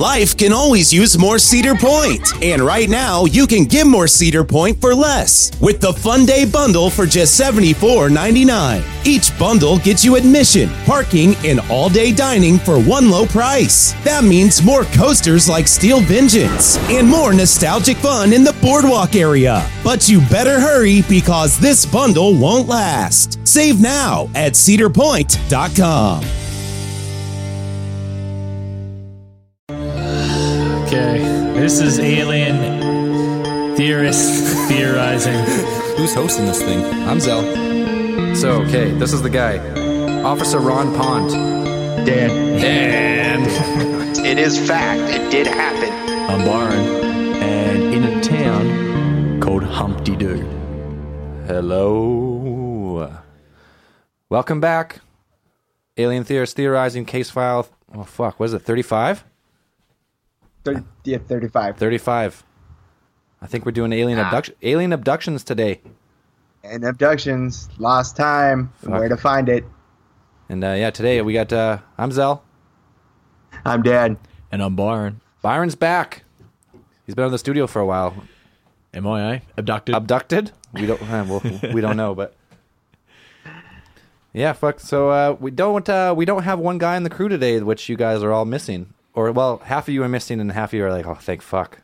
Life can always use more Cedar Point. And right now, you can get more Cedar Point for less with the Fun Day Bundle for just $74.99. Each bundle gets you admission, parking, and all-day dining for one low price. That means more coasters like Steel Vengeance and more nostalgic fun in the boardwalk area. But you better hurry because this bundle won't last. Save now at cedarpoint.com. Okay, this is alien theorists theorizing. Who's hosting this thing? I'm Zell. So, okay, this is the guy. Officer Ron Pond. Dan. It is fact. It did happen. I'm Byron, and in a town called Humpty Doo. Hello. Welcome back. Alien theorists theorizing case file. Oh, fuck, what is it, 35? 35. 35. I think we're doing alien abductions today. And abductions, lost time, where to find it. And today we got, I'm Zell. I'm Dan. And I'm Byron. Byron's back. He's been in the studio for a while. MIA? Abducted? Abducted? We don't, we don't know, but. Yeah, fuck. So we don't have one guy in the crew today, which you guys are all missing. Or, well, half of you are missing and half of you are like, oh, thank fuck.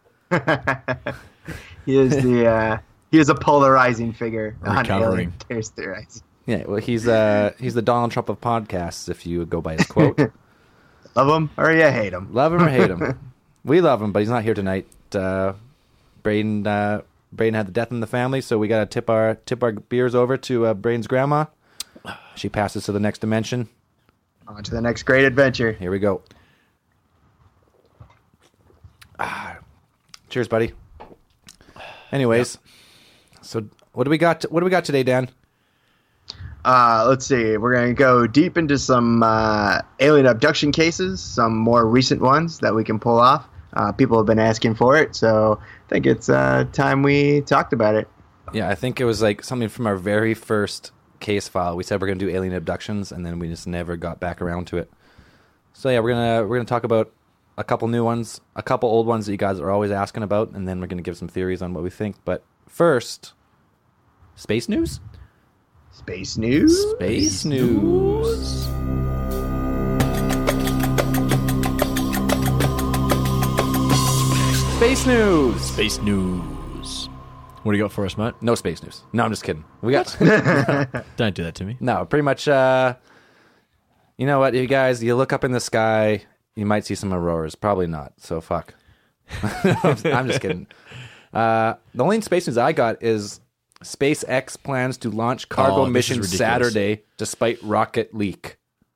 He is a polarizing figure. Recovering. Yeah, well, he's the Donald Trump of podcasts, if you go by his quote. Love him or you hate him. Love him or hate him. We love him, but he's not here tonight. Braden had the death in the family, so we got to tip our beers over to Braden's grandma. She passes to the next dimension. On to the next great adventure. Here we go. Cheers, buddy. Anyways, So what do we got? What do we got today, Dan? Let's see. We're going to go deep into some alien abduction cases, some more recent ones that we can pull off. People have been asking for it, so I think it's time we talked about it. Yeah, I think it was like something from our very first case file. We said we're going to do alien abductions, and then we just never got back around to it. So yeah, we're gonna talk about a couple new ones, a couple old ones that you guys are always asking about, and then we're going to give some theories on what we think. But first, space news? Space news? Space news. Space news. Space news. What do you got for us, mate? No space news. No, I'm just kidding. We got. Don't do that to me. No, pretty much. You know what, you guys? You look up in the sky, you might see some auroras. Probably not. So fuck. I'm just kidding. The only space news I got is SpaceX plans to launch cargo mission Saturday despite rocket leak.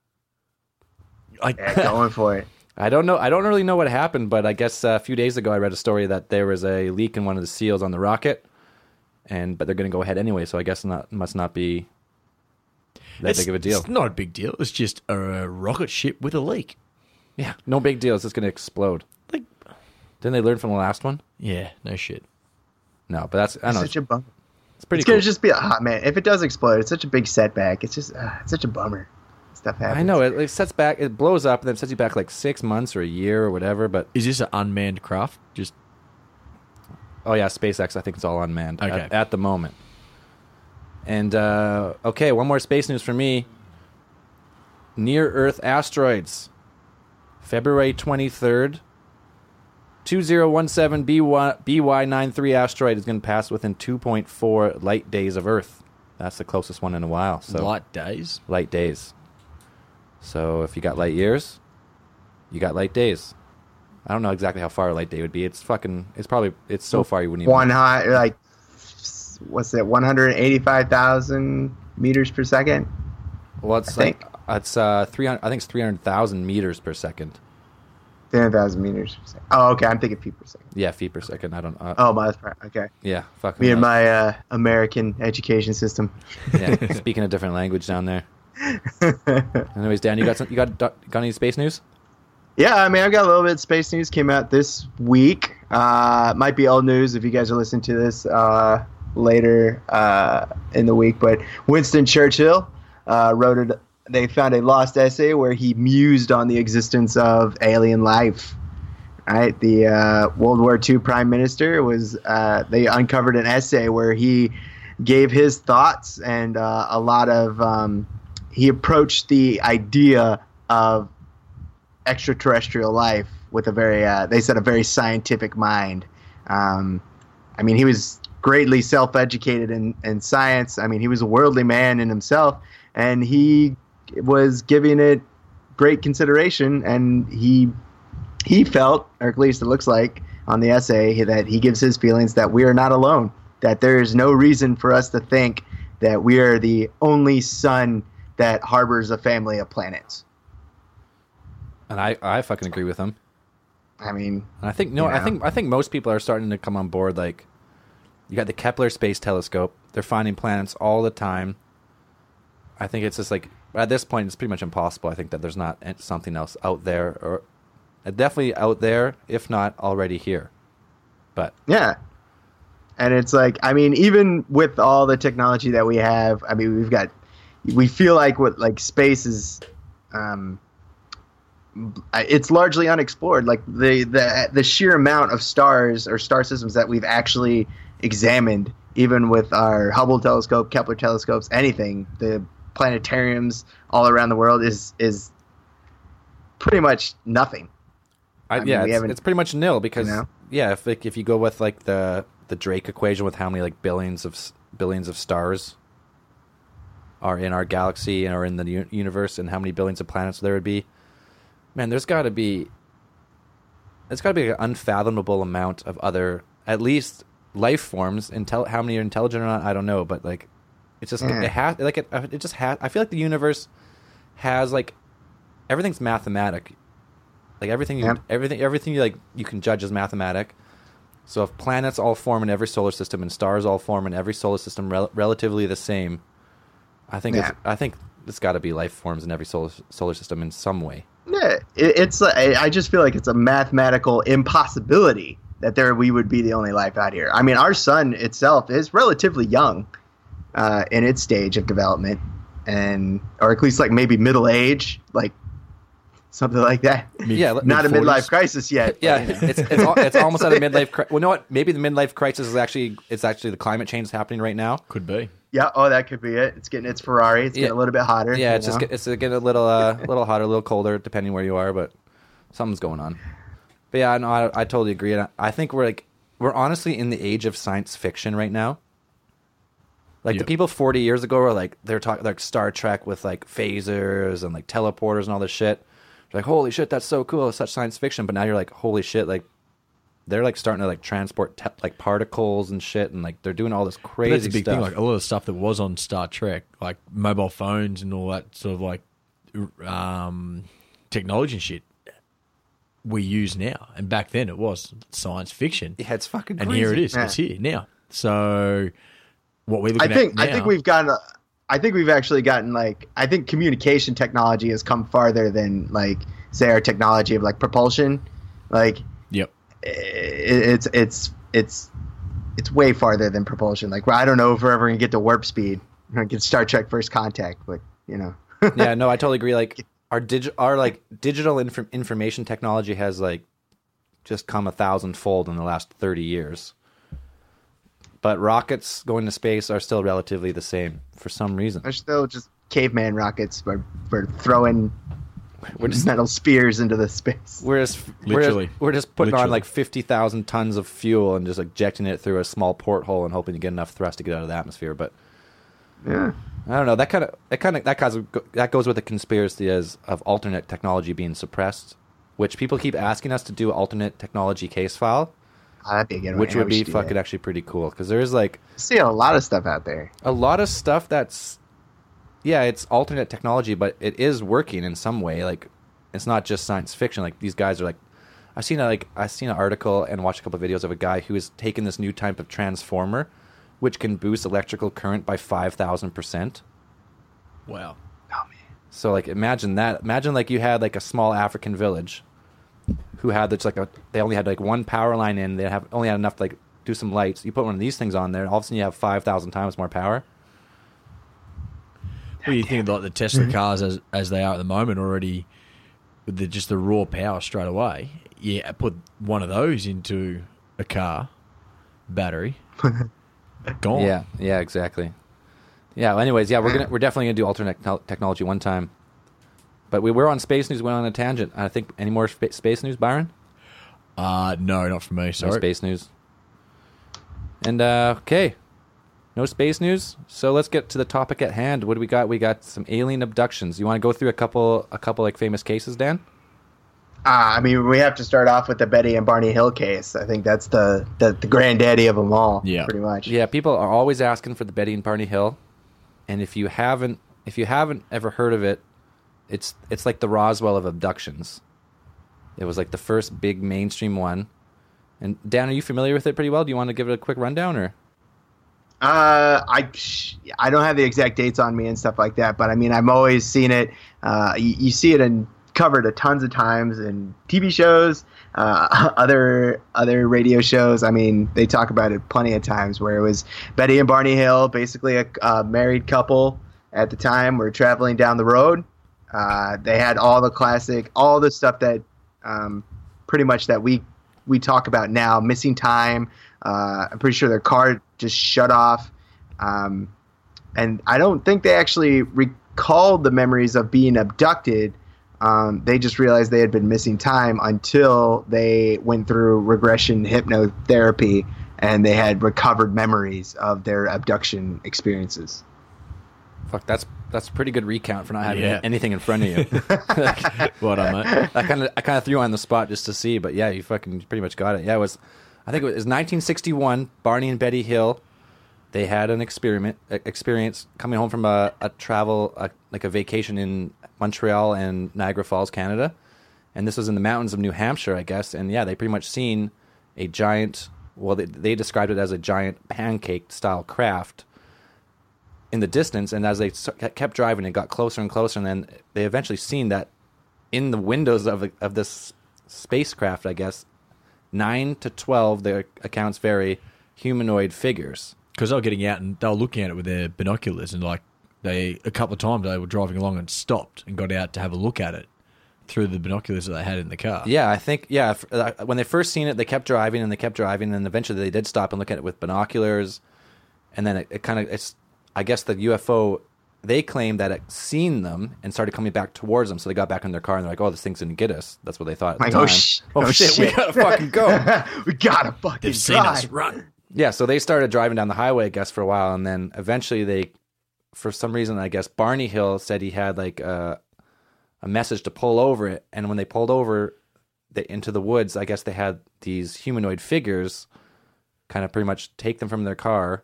Going for it. I don't know. I don't really know what happened, but I guess a few days ago I read a story that there was a leak in one of the seals on the rocket, but they're going to go ahead anyway. So I guess must not be that big of a deal. It's not a big deal. It's just a rocket ship with a leak. Yeah, no big deal. It's just going to explode. Like, didn't they learn from the last one? Yeah, no shit. No, but that's I don't know. Such a bummer. It's pretty. It's going to just be a hot man. If it does explode, it's such a big setback. It's just it's such a bummer. Stuff happens. I know it sets back. It blows up and then sets you back like 6 months or a year or whatever. But is this an unmanned craft? Just oh yeah, SpaceX. I think it's all unmanned at the moment. And okay, one more space news for me. Near Earth asteroids. February 23rd, 2017 BY93 asteroid is going to pass within 2.4 light days of Earth. That's the closest one in a while. So light days? Light days. So if you got light years, you got light days. I don't know exactly how far a light day would be. It's so far you wouldn't even what's it, 185,000 meters per second? Well, it's 300. I think it's 300,000 meters per second. 300,000 meters per second. Oh, okay. I'm thinking feet per second. Yeah, feet per second. I don't. miles per. Okay. Yeah, fuck me and my American education system. Yeah, speaking a different language down there. Anyways, Dan, you got any space news? Yeah, I mean, I've got a little bit of space news. Came out this week. Might be old news if you guys are listening to this later in the week. But Winston Churchill wrote it. They found a lost essay where he mused on the existence of alien life. Right, the World War II Prime Minister was. They uncovered an essay where he gave his thoughts and a lot of. He approached the idea of extraterrestrial life with a very. They said a very scientific mind. I mean, he was greatly self-educated in science. I mean, he was a worldly man in himself, and he was giving it great consideration, and he felt, or at least it looks like on the essay, that he gives his feelings that we are not alone, that there is no reason for us to think that we are the only sun that harbors a family of planets. And I fucking agree with him. I mean, And I think most people are starting to come on board. Like, you got the Kepler Space Telescope. They're finding planets all the time. I think it's just like, at this point, it's pretty much impossible. I think that there's not something else out there, or definitely out there, if not already here. But yeah. And it's like, I mean, even with all the technology that we have, I mean, we feel like space is, it's largely unexplored. Like the sheer amount of stars or star systems that we've actually examined, even with our Hubble telescope, Kepler telescopes, anything, the planetariums all around the world is pretty much nothing. It's pretty much nil because You know? if you go with like the Drake equation with how many like billions of stars are in our galaxy or in the universe, and how many billions of planets there would be, man, there's got to be an unfathomable amount of other, at least, life forms. How many are intelligent or not, I don't know, but like, it's just it just has. I feel like the universe has like everything's mathematic. Like everything you like you can judge as mathematic. So if planets all form in every solar system and stars all form in every solar system relatively the same, I think it's got to be life forms in every solar system in some way. Yeah, it's. I just feel like it's a mathematical impossibility that we would be the only life out here. I mean, our sun itself is relatively young in its stage of development, or at least like maybe middle age, like something like that. Not a midlife crisis yet. Yeah, but, it's almost at a midlife crisis. Well, you know what? Maybe the midlife crisis is actually the climate change that's happening right now. Could be. Yeah. Oh, that could be it. It's getting its Ferrari. It's getting a little bit hotter. Yeah, it's getting a little hotter, a little colder, depending where you are, but something's going on. But yeah, no, I totally agree. And I think we're honestly in the age of science fiction right now. Like the people 40 years ago were like, they're talking like Star Trek with like phasers and like teleporters and all this shit. They're like, holy shit, that's so cool. It's such science fiction. But now you're like, holy shit, like they're like starting to like transport like particles and shit, and like they're doing all this crazy But that's a big stuff. thing. Like a lot of stuff that was on Star Trek, like mobile phones and all that sort of like technology and shit, we use now. And back then it was science fiction. Yeah, it's fucking and crazy. here it is. Yeah. It's here now. So what we're looking at now, I think we've actually gotten like, I think communication technology has come farther than like say our technology of like propulsion. Like yep. it's way farther than propulsion. Like, I don't know if we're ever gonna get to warp speed. We're gonna get Star Trek First Contact, but you know. Yeah, no, I totally agree. Like our digital information technology has like just come 1,000-fold in the last 30 years. But rockets going to space are still relatively the same for some reason. They're still just caveman rockets for throwing metal spears into the space. We're just putting on like 50,000 tons of fuel and just ejecting it through a small porthole and hoping to get enough thrust to get out of the atmosphere. But Yeah. I don't know. That goes with the conspiracy of alternate technology being suppressed, which people keep asking us to do an alternate technology case file. Oh, that'd be a good one. Which Yeah, would we be should do fucking that. actually pretty cool, because there is like I see a lot of stuff out there. a lot of stuff that's, yeah, it's alternate technology, but it is working in some way. Like, it's not just science fiction. Like, these guys are like, I've seen an article and watched a couple of videos of a guy who has taken this new type of transformer, which can boost electrical current by 5,000%. Wow. Oh man. So like, imagine that. Imagine like you had like a small African village who had they only had like one power line in. They only had enough to like do some lights. You put one of these things on there, all of a sudden you have 5,000 times more power. What do you think of like the Tesla cars as they are at the moment already, with just the raw power straight away? yeah, put one of those into a car battery. Gone. Yeah, exactly. Yeah. Well, anyways, yeah, we're definitely gonna do alternate technology one time. But we were on space news. Went on a tangent. I think any more space news, Byron? No, not for me. Sorry. No space news. And okay, no space news. So let's get to the topic at hand. What do we got? We got some alien abductions. You want to go through a couple like famous cases, Dan? I mean, we have to start off with the Betty and Barney Hill case. I think that's the granddaddy of them all. Yeah, pretty much. Yeah, people are always asking for the Betty and Barney Hill, and if you haven't ever heard of it, it's like the Roswell of abductions. It was like the first big mainstream one. And Dan, are you familiar with it pretty well? Do you want to give it a quick rundown, or? I don't have the exact dates on me and stuff like that, but I mean, I've always seen it. You see it covered a tons of times in TV shows, other radio shows. I mean, they talk about it plenty of times, where it was Betty and Barney Hill, basically a married couple at the time, were traveling down the road. They had all the stuff that pretty much that we talk about now, missing time. I'm pretty sure their car just shut off. And I don't think they actually recalled the memories of being abducted. They just realized they had been missing time until they went through regression hypnotherapy and they had recovered memories of their abduction experiences. Fuck, that's a pretty good recount for not having anything in front of you. What am I? I kind of threw you on the spot just to see, but yeah, you fucking pretty much got it. Yeah, I think it was 1961. Barney and Betty Hill, they had an experience coming home from a travel, like a vacation in Montreal and Niagara Falls, Canada, and this was in the mountains of New Hampshire, I guess. And yeah, they pretty much seen a giant. Well, they described it as a giant pancake style craft in the distance, and as they kept driving, it got closer and closer, and then they eventually seen that in the windows of this spacecraft, I guess, 9 to 12, their accounts vary, humanoid figures. Because they were getting out and they were looking at it with their binoculars, and like a couple of times they were driving along and stopped and got out to have a look at it through the binoculars that they had in the car. Yeah, I think, when they first seen it, they kept driving, and eventually they did stop and look at it with binoculars, and then it's I guess the UFO, they claimed that it seen them and started coming back towards them, so they got back in their car and they're like, oh, this thing's gonna get us. That's what they thought at the time. Oh shit, we gotta fucking go. We gotta fucking They've seen us, run. Yeah, so they started driving down the highway, I guess, for a while, and then eventually for some reason, I guess, Barney Hill said he had like a message to pull over it, and when they pulled over into the woods, I guess they had these humanoid figures kind of pretty much take them from their car.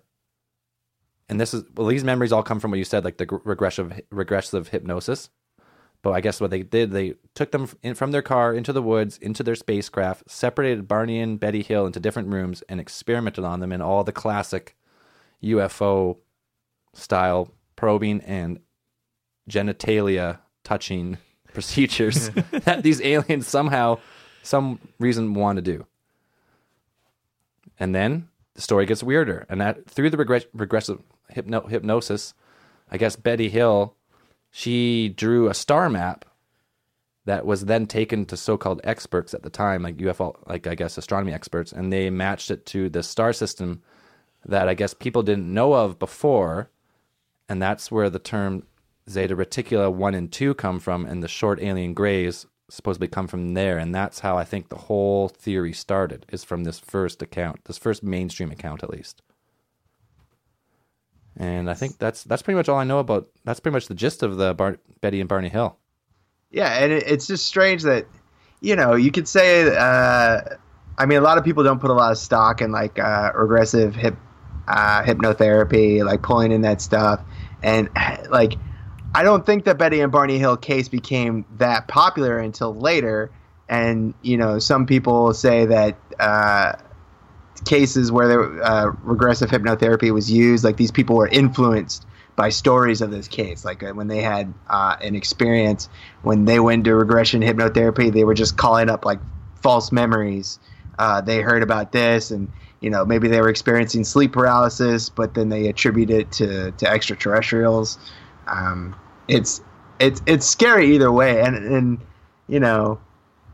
And these memories all come from what you said, like the regressive hypnosis. But I guess what they did, they took them from their car into the woods, into their spacecraft, separated Barney and Betty Hill into different rooms, and experimented on them in all the classic UFO style probing and genitalia touching procedures that these aliens some reason want to do. And then the story gets weirder, and that through the regressive hypnosis, I guess Betty Hill, she drew a star map that was then taken to so-called experts at the time, like UFO, like I guess astronomy experts, and they matched it to the star system that I guess people didn't know of before, and that's where the term Zeta Reticuli 1 and 2 come from, and the short alien grays supposedly come from there, and that's how I think the whole theory started, is from this first account, this first mainstream account at least. And I think that's pretty much all I know about. That's pretty much the gist of the Betty and Barney Hill. Yeah, and it's just strange that, you could say, I mean, a lot of people don't put a lot of stock in like regressive hypnotherapy, like pulling in that stuff, and like I don't think the Betty and Barney Hill case became that popular until later. And some people say that cases where the regressive hypnotherapy was used, like these people were influenced by stories of this case, like when they had an experience when they went to regression hypnotherapy, they were just calling up like false memories. They heard about this, and maybe they were experiencing sleep paralysis, but then they attribute it to extraterrestrials. It's scary either way, and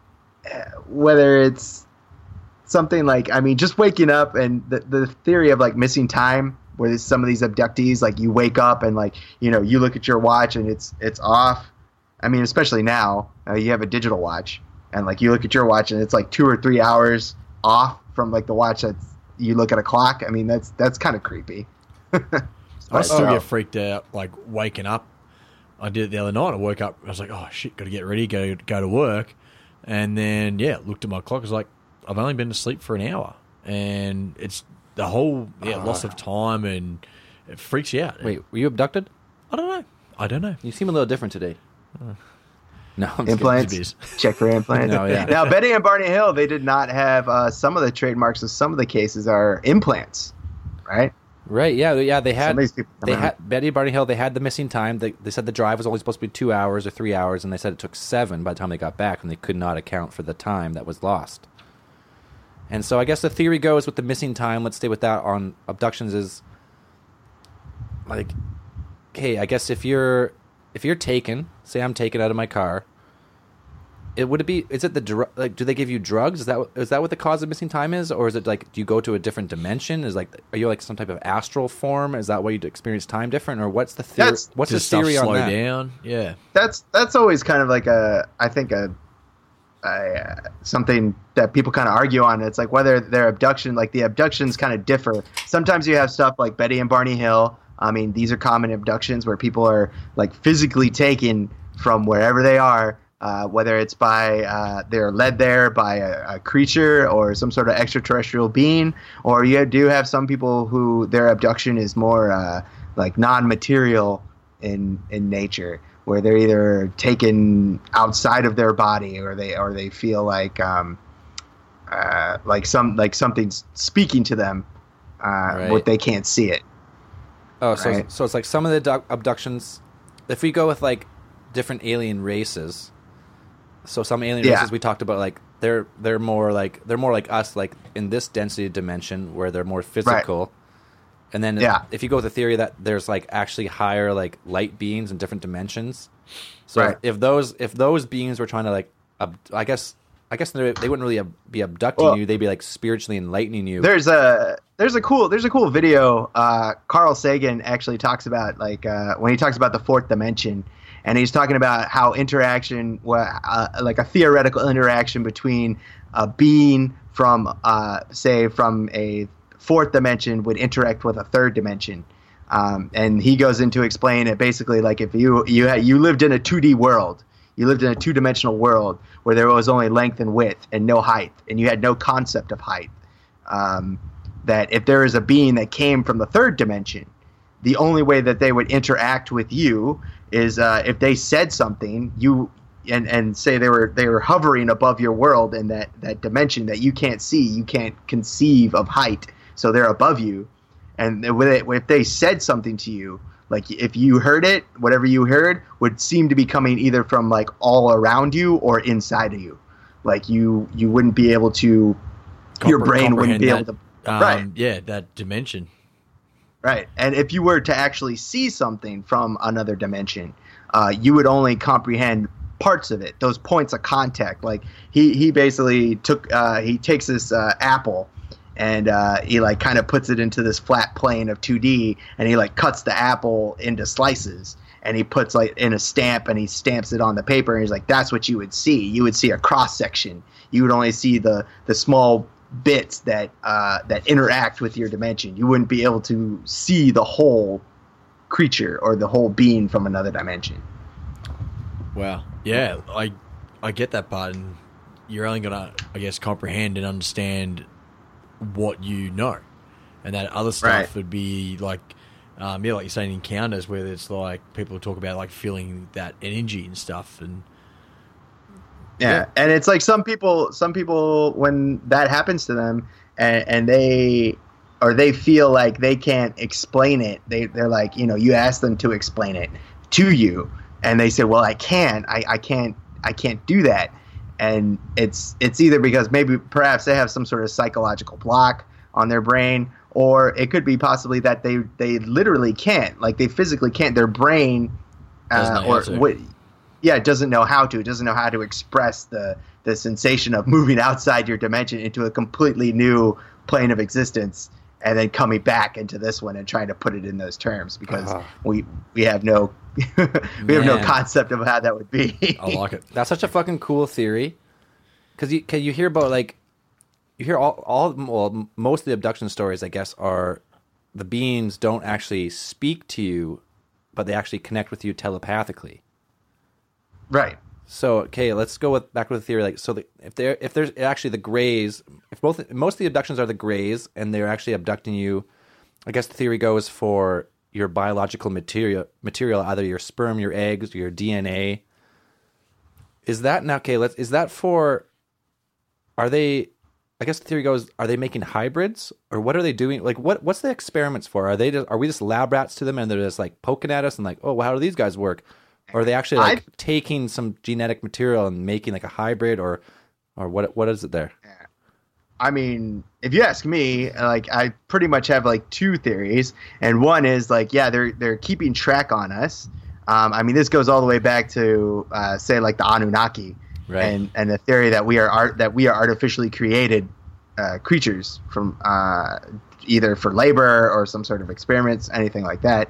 whether it's something like, I mean, just waking up and the theory of like missing time, where there's some of these abductees, like you wake up and like, you know, you look at your watch and it's off. I mean, especially now, you have a digital watch and like you look at your watch and it's like 2 or 3 hours off from like the watch that's, you look at a clock. I mean, that's kind of creepy. I still get freaked out, like waking up. I did it the other night. I woke up. I was like, "Oh shit, got to get ready, go to work." And then looked at my clock. I was like, "I've only been asleep for an hour," and it's the whole loss of time, and it freaks you out. Wait, were you abducted? I don't know. You seem a little different today. No, I'm just implants. kidding. Check for implants. No, yeah. Now, Betty and Barney Hill, they did not have some of the trademarks of some of the cases are implants, right? Right, yeah. They Some had of these people come out. Betty and Barney Hill. They had the missing time. They said the drive was only supposed to be 2 hours or 3 hours, and they said it took 7 by the time they got back, and they could not account for the time that was lost. And so I guess the theory goes with the missing time. Let's stay with that on abductions. Is like, okay, I guess if you're taken, say I'm taken out of my car. Is it like, do they give you drugs? Is that what the cause of missing time is? Or is it like, do you go to a different dimension? Are you like some type of astral form? Is that why you experience time different? Or what's the theory? What's the theory on that? Down? Yeah. That's always kind of like something that people kind of argue on. It's like whether their abduction, like the abductions kind of differ. Sometimes you have stuff like Betty and Barney Hill. I mean, these are common abductions where people are like physically taken from wherever they are. Whether it's by they're led there by a creature or some sort of extraterrestrial being, or you do have some people who their abduction is more like non-material in nature, where they're either taken outside of their body or they feel like something's speaking to them, but they can't see it. Oh, right? So it's like some of the abductions. If we go with like different alien races. So some alien races we talked about, like they're more like us, like in this density dimension where they're more physical. Right. And then if you go with the theory that there's like actually higher like light beings in different dimensions. So if those beings were trying to like, I guess they wouldn't really be abducting you. They'd be like spiritually enlightening you. There's a cool video. Carl Sagan actually talks about like when he talks about the fourth dimension. And he's talking about how interaction, like a theoretical interaction between a being from, say, from a fourth dimension would interact with a third dimension. And he goes into explain it basically like if you lived in a 2D world, you lived in a 2-dimensional world where there was only length and width and no height, and you had no concept of height. That if there is a being that came from the third dimension, the only way that they would interact with you is if they said something, and say they were hovering above your world in that dimension that you can't see, you can't conceive of height, so they're above you. And if they said something to you, like if you heard it, whatever you heard would seem to be coming either from like all around you or inside of you. Like you wouldn't be able to, your brain wouldn't be able to. That dimension. Right, and if you were to actually see something from another dimension, you would only comprehend parts of it, those points of contact. Like he basically takes this apple, and he like kind of puts it into this flat plane of 2D, and he like cuts the apple into slices, and he puts like in a stamp, and he stamps it on the paper, and he's like, that's what you would see. You would see a cross section. You would only see the small bits that interact with your dimension. You wouldn't be able to see the whole creature or the whole being from another dimension. Wow. Yeah, I get that part, and you're only gonna, I guess, comprehend and understand what you know, and that other stuff would be like, like you're saying, encounters where it's like people talk about like feeling that energy and stuff, and yeah, and it's like some people when that happens to them and they feel like they can't explain it, they're like, you ask them to explain it to you, and they say, well, I can't do that, and it's either because perhaps they have some sort of psychological block on their brain, or it could be possibly that they literally can't, like they physically can't, their brain it doesn't know how to. It doesn't know how to express the sensation of moving outside your dimension into a completely new plane of existence, and then coming back into this one and trying to put it in those terms, because we have no we have no concept of how that would be. I like it. That's such a fucking cool theory, because you hear about, like, you hear well, most of the abduction stories, I guess, are the beings don't actually speak to you, but they actually connect with you telepathically. Right. So, okay, let's go back with the theory. Like, so if there's actually the Greys, if most of the abductions are the Greys, and they're actually abducting you, I guess the theory goes for your biological material, either your sperm, your eggs, your DNA. Is that now? Okay, is that for? Are they? I guess the theory goes: are they making hybrids, or what are they doing? Like, what's the experiments for? Are we just lab rats to them, and they're just like poking at us and like, oh, well, how do these guys work? Or are they actually like taking some genetic material and making like a hybrid, or what is it there? I mean, if you ask me, like, I pretty much have like two theories, and one is like, yeah, they're keeping track on us. I mean, this goes all the way back to say like the Anunnaki, right? And the theory that we are artificially created creatures from either for labor or some sort of experiments, anything like that.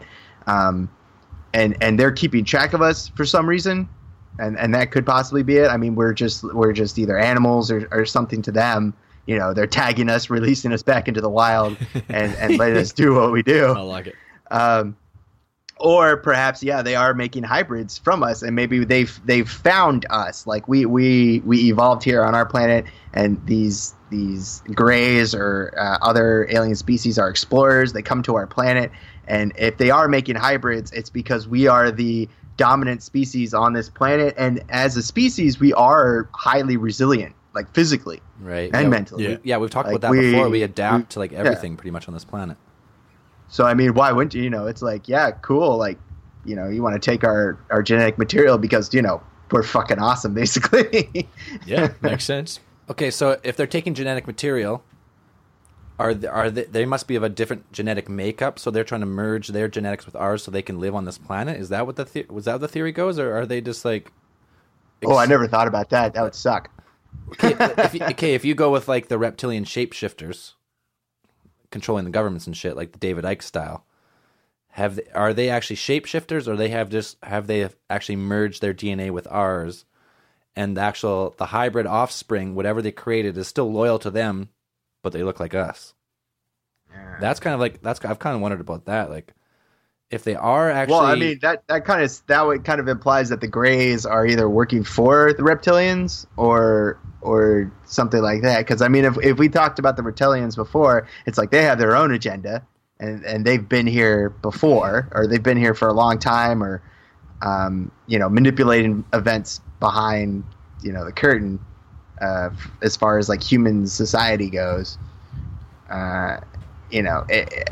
And they're keeping track of us for some reason, and that could possibly be it. I mean, we're just either animals or something to them. You know, they're tagging us, releasing us back into the wild, and letting us do what we do. I like it. Or perhaps, yeah, they are making hybrids from us, and maybe they've found us. Like we evolved here on our planet, and these Greys or other alien species are explorers. They come to our planet, and if they are making hybrids, it's because we are the dominant species on this planet, and as a species, we are highly resilient, like physically, right, and mentally. Yeah, we've talked about that before. We adapt to like everything pretty much on this planet. So I mean, why wouldn't you? You know, it's like, yeah, cool. Like, you know, you want to take our genetic material because, you know, we're fucking awesome, basically. Yeah, makes sense. Okay, so if they're taking genetic material, they must be of a different genetic makeup, so they're trying to merge their genetics with ours so they can live on this planet. Is that what was that the theory goes, or are they just like? Oh, I never thought about that. That would suck. If you go with like the reptilian shapeshifters, controlling the governments and shit, like the David Icke style, are they actually shapeshifters, or have they actually merged their DNA with ours? And the hybrid offspring, whatever they created, is still loyal to them, but they look like us. Yeah. That's kind of like I've kind of wondered about that. Like, if they are actually, well, I mean that kind of implies that the Greys are either working for the reptilians or something like that. Because I mean, if we talked about the reptilians before, it's like they have their own agenda, and they've been here before, or they've been here for a long time, or you know, manipulating events behind, you know, the curtain, as far as like human society goes. You know,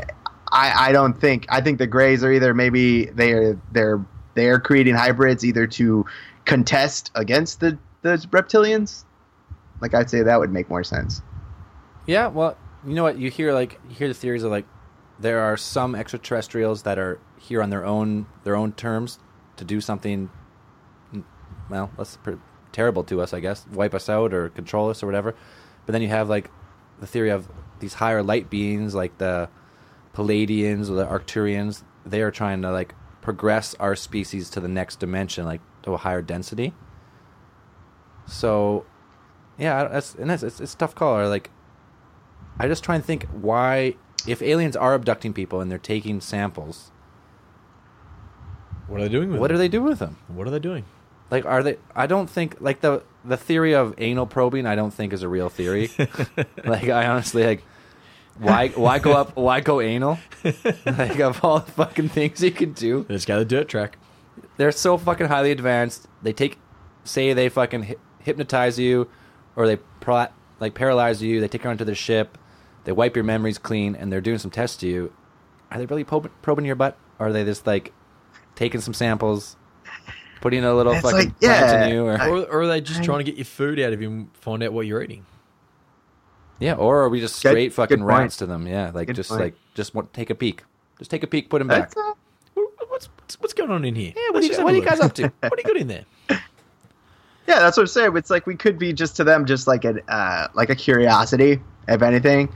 I think the Greys are either maybe they're creating hybrids either to contest against the reptilians. Like, I'd say that would make more sense. Yeah, well, you know what, you hear the theories of like there are some extraterrestrials that are here on their own terms to do something, well, that's terrible to us, I guess, wipe us out or control us or whatever. But then you have like the theory of these higher light beings, like the Palladians or the Arcturians. They are trying to like progress our species to the next dimension, like to a higher density. So, yeah, it's a tough call. Or like, I just try and think why, if aliens are abducting people and they're taking samples, what are they doing with them? What are they doing with them? What are they doing? Like, are they? I don't think like the theory of anal probing. I don't think is a real theory. Like, I honestly like. Why go up? Why go anal? Like, of all the fucking things you can do, they just got a dirt track. They're so fucking highly advanced. They fucking hypnotize you, or they paralyze you. They take you onto their ship. They wipe your memories clean, and they're doing some tests to you. Are they really probing your butt? Or are they just like taking some samples, putting a little fucking plant in you, or are they just trying to get your food out of you and find out what you're eating? Yeah, or are we just straight fucking rats to them? Yeah, like take a peek. Just take a peek, put him back. What's going on in here? Yeah, what are you guys up to? What do you got in there? Yeah, that's what I'm saying. It's like we could be just to them just like a curiosity, if anything.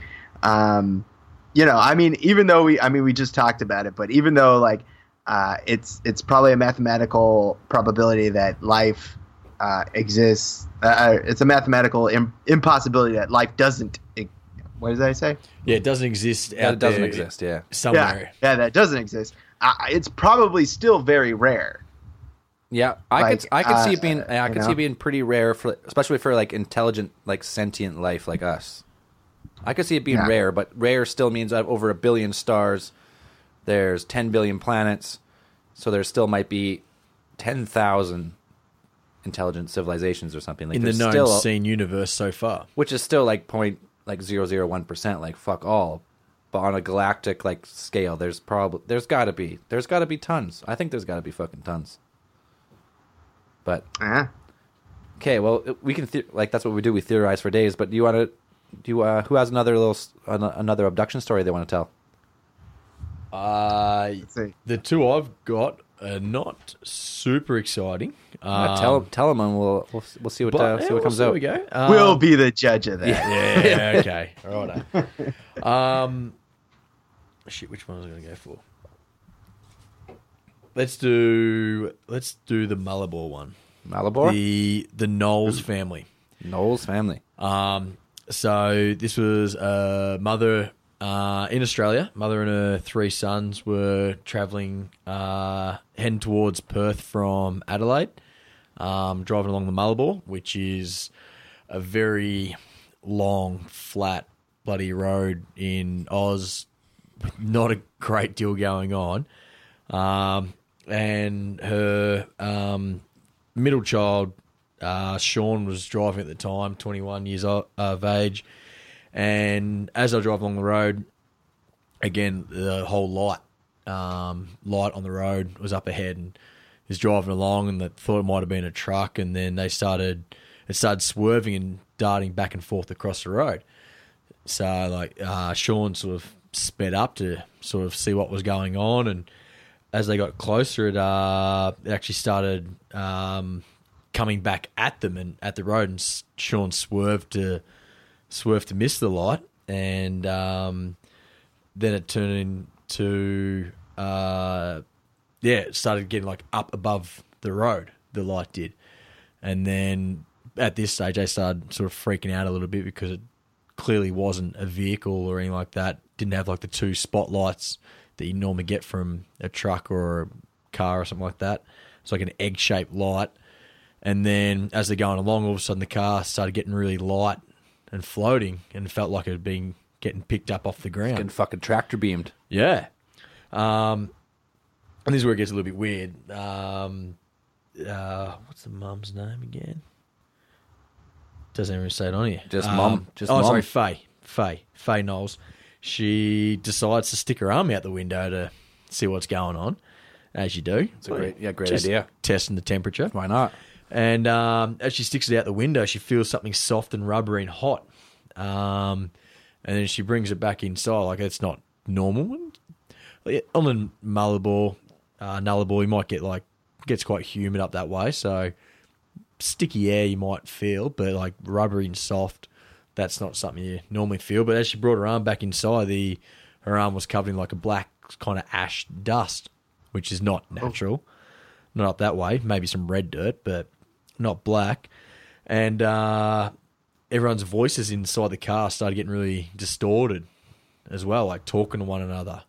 I mean, even though we just talked about it, but even though like it's probably a mathematical probability that life exists. It's a mathematical impossibility that life doesn't. What did I say? Yeah, it doesn't exist. Yeah, it doesn't exist. Yeah, somewhere. Yeah, that doesn't exist. It's probably still very rare. Yeah, I could see it being. I could see it being pretty rare for, especially for like intelligent, like sentient life like us. I could see it being rare, but rare still means over 1 billion stars. There's 10 billion planets, so there still might be 10,000 intelligent civilizations or something like in the known still, seen universe so far, which is still like 0.001%, like fuck all. But on a galactic like scale, there's got to be tons. I think there's got to be fucking tons. But okay, well we can that's what we do. We theorize for days. But do you want to? Who has another abduction story they want to tell? The two I've got are not super exciting. Tell them, and we'll see what comes out. We go. We'll be the judge of that. Yeah. Okay. All right. Shit. Which one was I going to go for? Let's do the Malibor one. Malibor? The Knowles family. Knowles family. So this was a mother in Australia. Mother and her 3 sons were travelling, heading towards Perth from Adelaide, driving along the Malibor, which is a very long, flat, bloody road in Oz. Not a great deal going on. And her middle child, Sean, was driving at the time, 21 years of age. And as I drive along the road, again, the whole light on the road was up ahead, and he was driving along, and they thought it might have been a truck, and then it started swerving and darting back and forth across the road. So Sean sort of sped up to sort of see what was going on, and as they got closer, it actually started coming back at them and at the road, and Sean swerved to miss the light, and then it turned into it started getting like up above the road. The light did, and then at this stage, they started sort of freaking out a little bit because it clearly wasn't a vehicle or anything like that. Didn't have like the 2 spotlights that you normally get from a truck or a car or something like that. It's like an egg-shaped light. And then as they're going along, all of a sudden the car started getting really light and floating, and felt like it had been getting picked up off the ground. Getting fucking tractor beamed. Yeah. And this is where it gets a little bit weird. What's the mum's name again? Doesn't even say it on here. Just mum. Mum. Sorry, Faye Knowles. She decides to stick her arm out the window to see what's going on, as you do. It's a great Just idea. Testing the temperature. Why not? And as she sticks it out the window, she feels something soft and rubbery and hot. And then she brings it back inside. Like, it's not normal. On the Nullarbor, you might get gets quite humid up that way. So sticky air you might feel, but like rubbery and soft, that's not something you normally feel. But as she brought her arm back inside, her arm was covered in like a black kind of ash dust, which is not natural. Not up that way. Maybe some red dirt, but not black. And everyone's voices inside the car started getting really distorted as well, like talking to one another.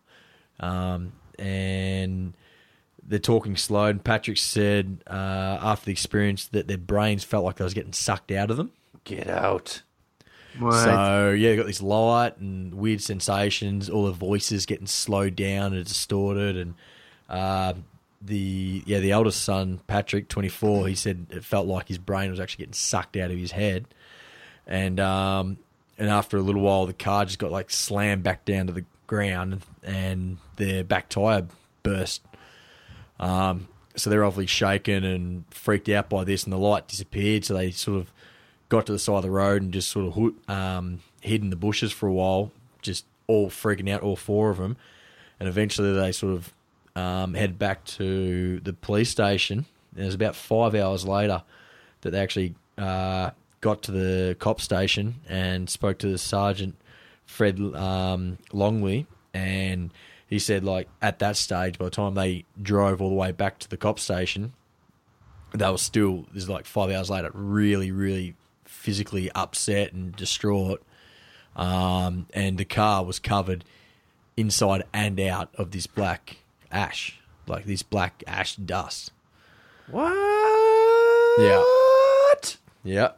And they're talking slow. And Patrick said after the experience that their brains felt like they was getting sucked out of them. Get out. What? So, yeah, you got this light and weird sensations, all the voices getting slowed down and distorted. And the eldest son, Patrick, 24, he said it felt like his brain was actually getting sucked out of his head. And after a little while, the car just got like slammed back down to the ground, and their back tire burst. So they're obviously shaken and freaked out by this, and the light disappeared. So they sort of got to the side of the road and just sort of hid in the bushes for a while, just all freaking out, all 4 of them. And eventually they sort of head back to the police station. And it was about 5 hours later that they actually got to the cop station and spoke to the Sergeant Fred Longley, and he said, like, at that stage, by the time they drove all the way back to the cop station, they were still, this is like 5 hours later, really, really physically upset and distraught. And the car was covered inside and out of this black ash, like this black ash dust. What? Yeah. Yeah.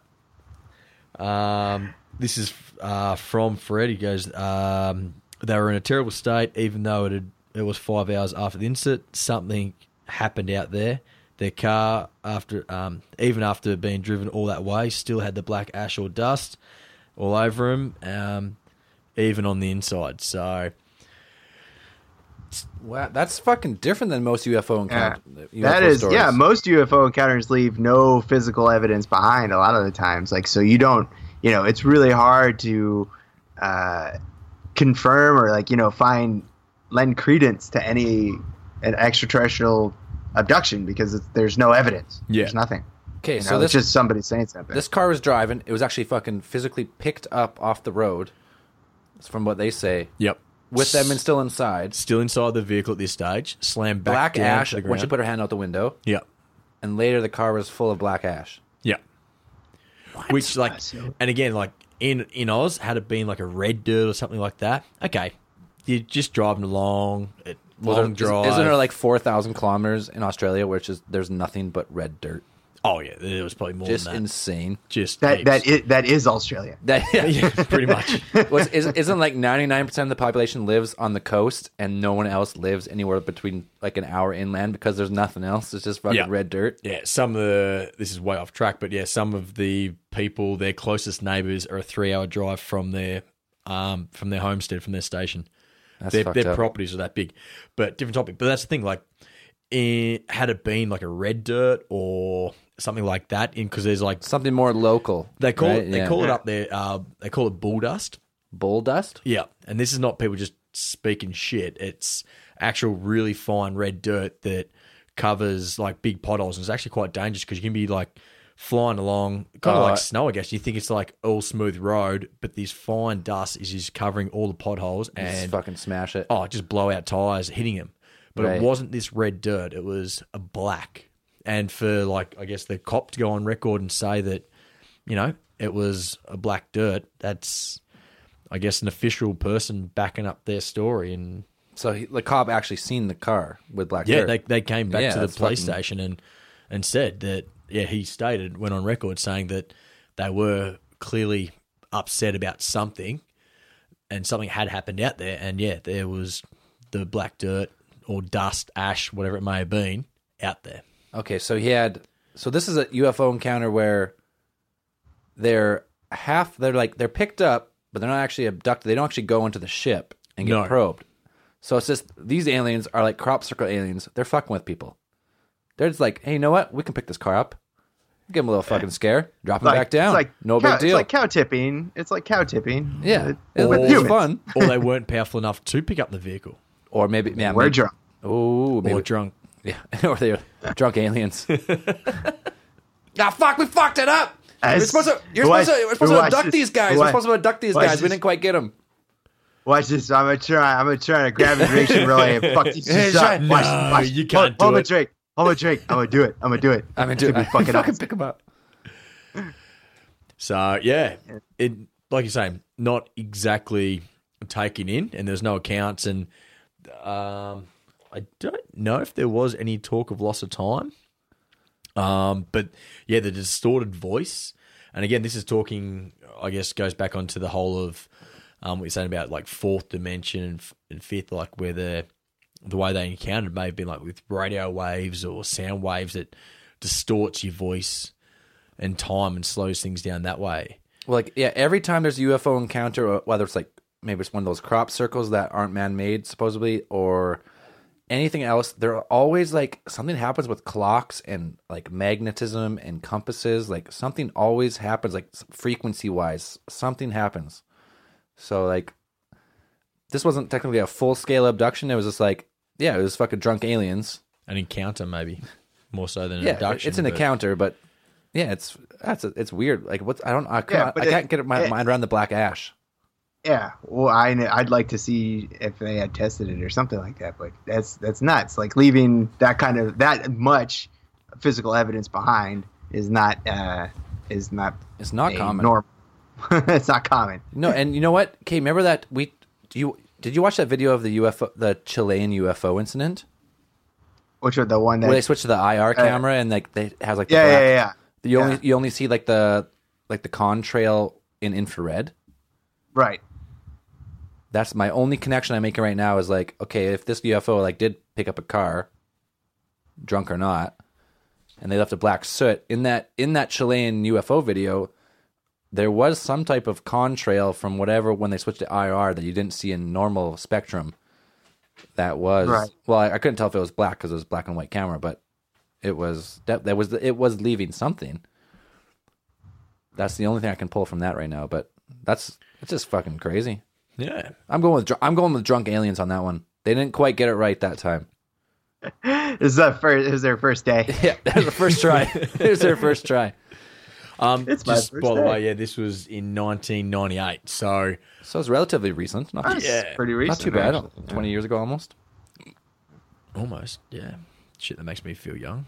This is from Fred. He goes, they were in a terrible state, even though it was 5 hours after the incident. Something happened out there. Their car, even after being driven all that way, still had the black ash or dust all over them, even on the inside. So, Wow, that's fucking different than most UFO encounters. That is, yeah. Most UFO encounters leave no physical evidence behind a lot of the times. Like, so you don't, it's really hard to confirm or lend credence to an extraterrestrial abduction because there's no evidence. Yeah. There's nothing. Okay, so it's just somebody saying something. This car was driving. It was actually fucking physically picked up off the road. That's from what they say. yep. With them and still inside. Still inside the vehicle at this stage, slammed back Black down ash to the when ground. she put her hand out the window. Yep. And later the car was full of black ash. Yeah. Which, like, and again, like, in Oz, had it been like a red dirt or something like that, okay, you're just driving along, long drive. Isn't there like 4,000 kilometers in Australia, which is there's nothing but red dirt? Oh, yeah, there was probably more Just than that. insane. Just that heaps. is Australia. Yeah, pretty much. Isn't like 99% of the population lives on the coast and no one else lives anywhere between like an hour inland because there's nothing else. It's just fucking red dirt. Yeah, this is way off track, but yeah, some of the people, their closest neighbours are a 3-hour drive from their homestead, from their station. Their properties are that big. But different topic. But that's the thing, like, had it been like a red dirt or something like that, because there's like Something more local. they call right? it they call it up there. They call it bull dust. Bull dust? Yeah, and this is not people just speaking shit. It's actual really fine red dirt that covers like big potholes, and it's actually quite dangerous because you can be like flying along, kind of like snow, I guess. You think it's like all smooth road, but this fine dust is just covering all the potholes Just and fucking smash it. just blow out tires, hitting them. But Right. it wasn't this red dirt; it was a black. And for like, I guess the cop to go on record and say that, it was a black dirt. That's, I guess, an official person backing up their story. And So the cop actually seen the car with black yeah, dirt. they came back Yeah, to the that's police fucking- station and said that, yeah, he went on record saying that they were clearly upset about something and something had happened out there. And yeah, there was the black dirt or dust, ash, whatever it may have been, out there. Okay, so this is a UFO encounter where they're picked up, but they're not actually abducted. They don't actually go into the ship and get No. probed. So it's just these aliens are like crop circle aliens. They're fucking with people. They're just like, hey, you know what? We can pick this car up, give them a little fucking scare, drop them back down. No big deal. It's like cow tipping. Yeah, with it's humans. fun. Or they weren't powerful enough to pick up the vehicle. Or maybe We're drunk. Oh, maybe Or drunk. Yeah, or they're drunk aliens. Fuck, we fucked it up. We're supposed to abduct these guys. We're supposed to abduct these guys. We didn't quite get them. Watch this. I'm gonna try to grab a drink and relay and fuck these shit up. Watch. You can't Hold do my it. drink. I'm gonna do it. I'm gonna do it. I'm into it. Be fucking awesome. pick them up. So, yeah, it, like you're saying, not exactly taken in, and there's no accounts, and I don't know if there was any talk of loss of time. But yeah, the distorted voice, and again, this is talking, I guess, goes back onto the whole of what you're saying about like fourth dimension and fifth, like where the way they encountered may have been like with radio waves or sound waves that distorts your voice and time and slows things down that way. Well, like, yeah, every time there's a UFO encounter, or whether it's like maybe it's one of those crop circles that aren't man-made, supposedly, or anything else, there are always like something happens with clocks and like magnetism and compasses. Like something always happens, like frequency-wise, something happens. So like, this wasn't technically a full-scale abduction. It was just like, yeah, it was fucking drunk aliens. An encounter, maybe more so than an Yeah, abduction. it's an but- encounter, but Yeah, it's weird. Like I but can't get my mind around the black ash. Yeah, well, I'd like to see if they had tested it or something like that, but that's nuts. Like leaving that much physical evidence behind is not It's not common. Normal. It's not common. No, and you know what? Okay, remember that did you watch that video of the Chilean UFO incident? Which are the one that where they switch to the IR camera and like they has like the black, yeah. You only see like the contrail in infrared. Right. That's my only connection I'm making right now is like, okay, if this UFO like did pick up a car, drunk or not, and they left a black soot in that Chilean UFO video, there was some type of contrail from whatever when they switched to IR that you didn't see in normal spectrum. That was right. Well, I couldn't tell if it was black because it was black and white camera, but it was leaving something. That's the only thing I can pull from that right now, but it's just fucking crazy. Yeah, I'm going with drunk aliens on that one. They didn't quite get it right that time. This is their first day. Yeah, that was the first try. It was their first try. It's my just first by the day. way, yeah, this was in 1998. So it's relatively recent. That's pretty recent. Not too bad. Actually. 20 years ago almost. almost, yeah. Shit, that makes me feel young.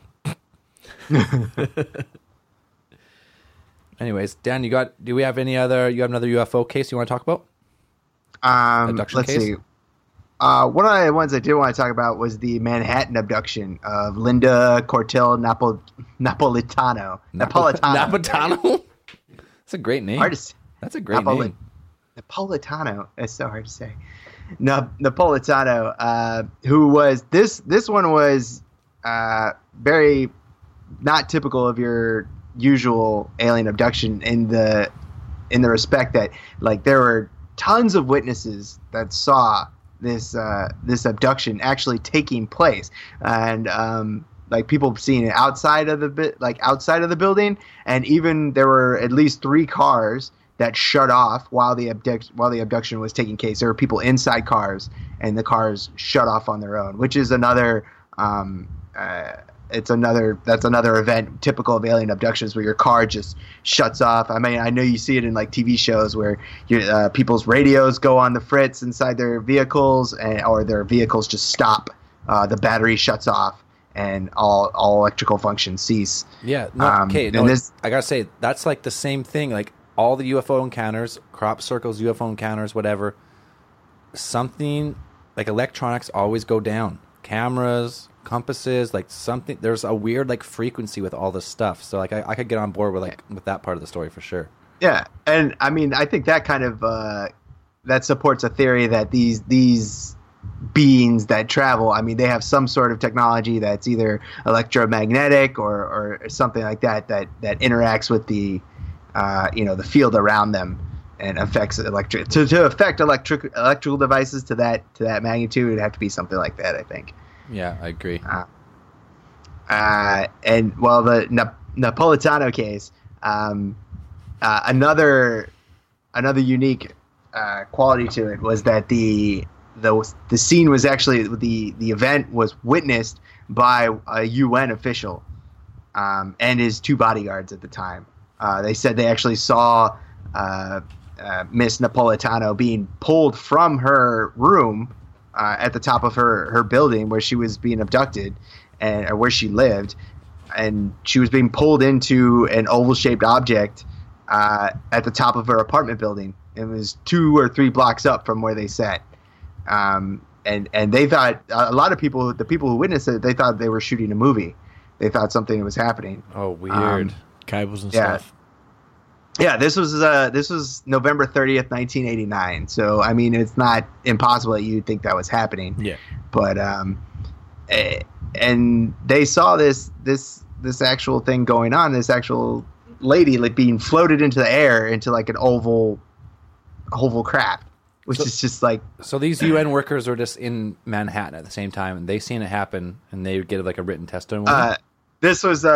Anyways, Dan, you have another UFO case you want to talk about? Abduction Let's case? see. One of the ones I did want to talk about was the Manhattan abduction of Linda Cortell Napolitano. Napolitano? That's a great name. Hard to say. That's a great name. Napolitano. It's so hard to say. Napolitano, who was this one was very not typical of your usual alien abduction in the respect that like there were tons of witnesses that saw this abduction actually taking place, and like people seeing it outside of the building, and even there were at least 3 cars that shut off while the abduction was taking place. There were people inside cars, and the cars shut off on their own, which is another that's another event typical of alien abductions where your car just shuts off. I mean, I know you see it in like TV shows where people's radios go on the fritz inside their vehicles, or their vehicles just stop. The battery shuts off and all electrical functions cease. Yeah. I gotta say that's like the same thing. Like all the UFO encounters, crop circles, UFO encounters, whatever. Something like electronics always go down. Cameras, compasses, like something. There's a weird like frequency with all this stuff. So like I could get on board with that part of the story for sure. Yeah, and I mean I think that kind of that supports a theory that these beings that travel, I mean they have some sort of technology that's either electromagnetic or something like that interacts with the the field around them and affects electric to affect electrical devices to that magnitude. It'd have to be something like that, I think. Yeah, I agree. And well, the Napolitano case, another unique quality to it was that the scene was actually the event was witnessed by a UN official and his 2 bodyguards at the time. They said they actually saw Miss Napolitano being pulled from her room at the top of her building where she was being abducted or where she lived, and she was being pulled into an oval-shaped object at the top of her apartment building. It was 2 or 3 blocks up from where they sat. And they thought, a lot of people, the people who witnessed it, they thought they were shooting a movie. They thought something was happening. Oh, weird. Cables and stuff. Yeah, this was November 30th, 1989. So I mean, it's not impossible that you'd think that was happening. Yeah. But and they saw this actual thing going on. This actual lady like being floated into the air into like an oval craft, which is just like. So these UN workers are just in Manhattan at the same time, and they seen it happen, and they get like a written testimony. This was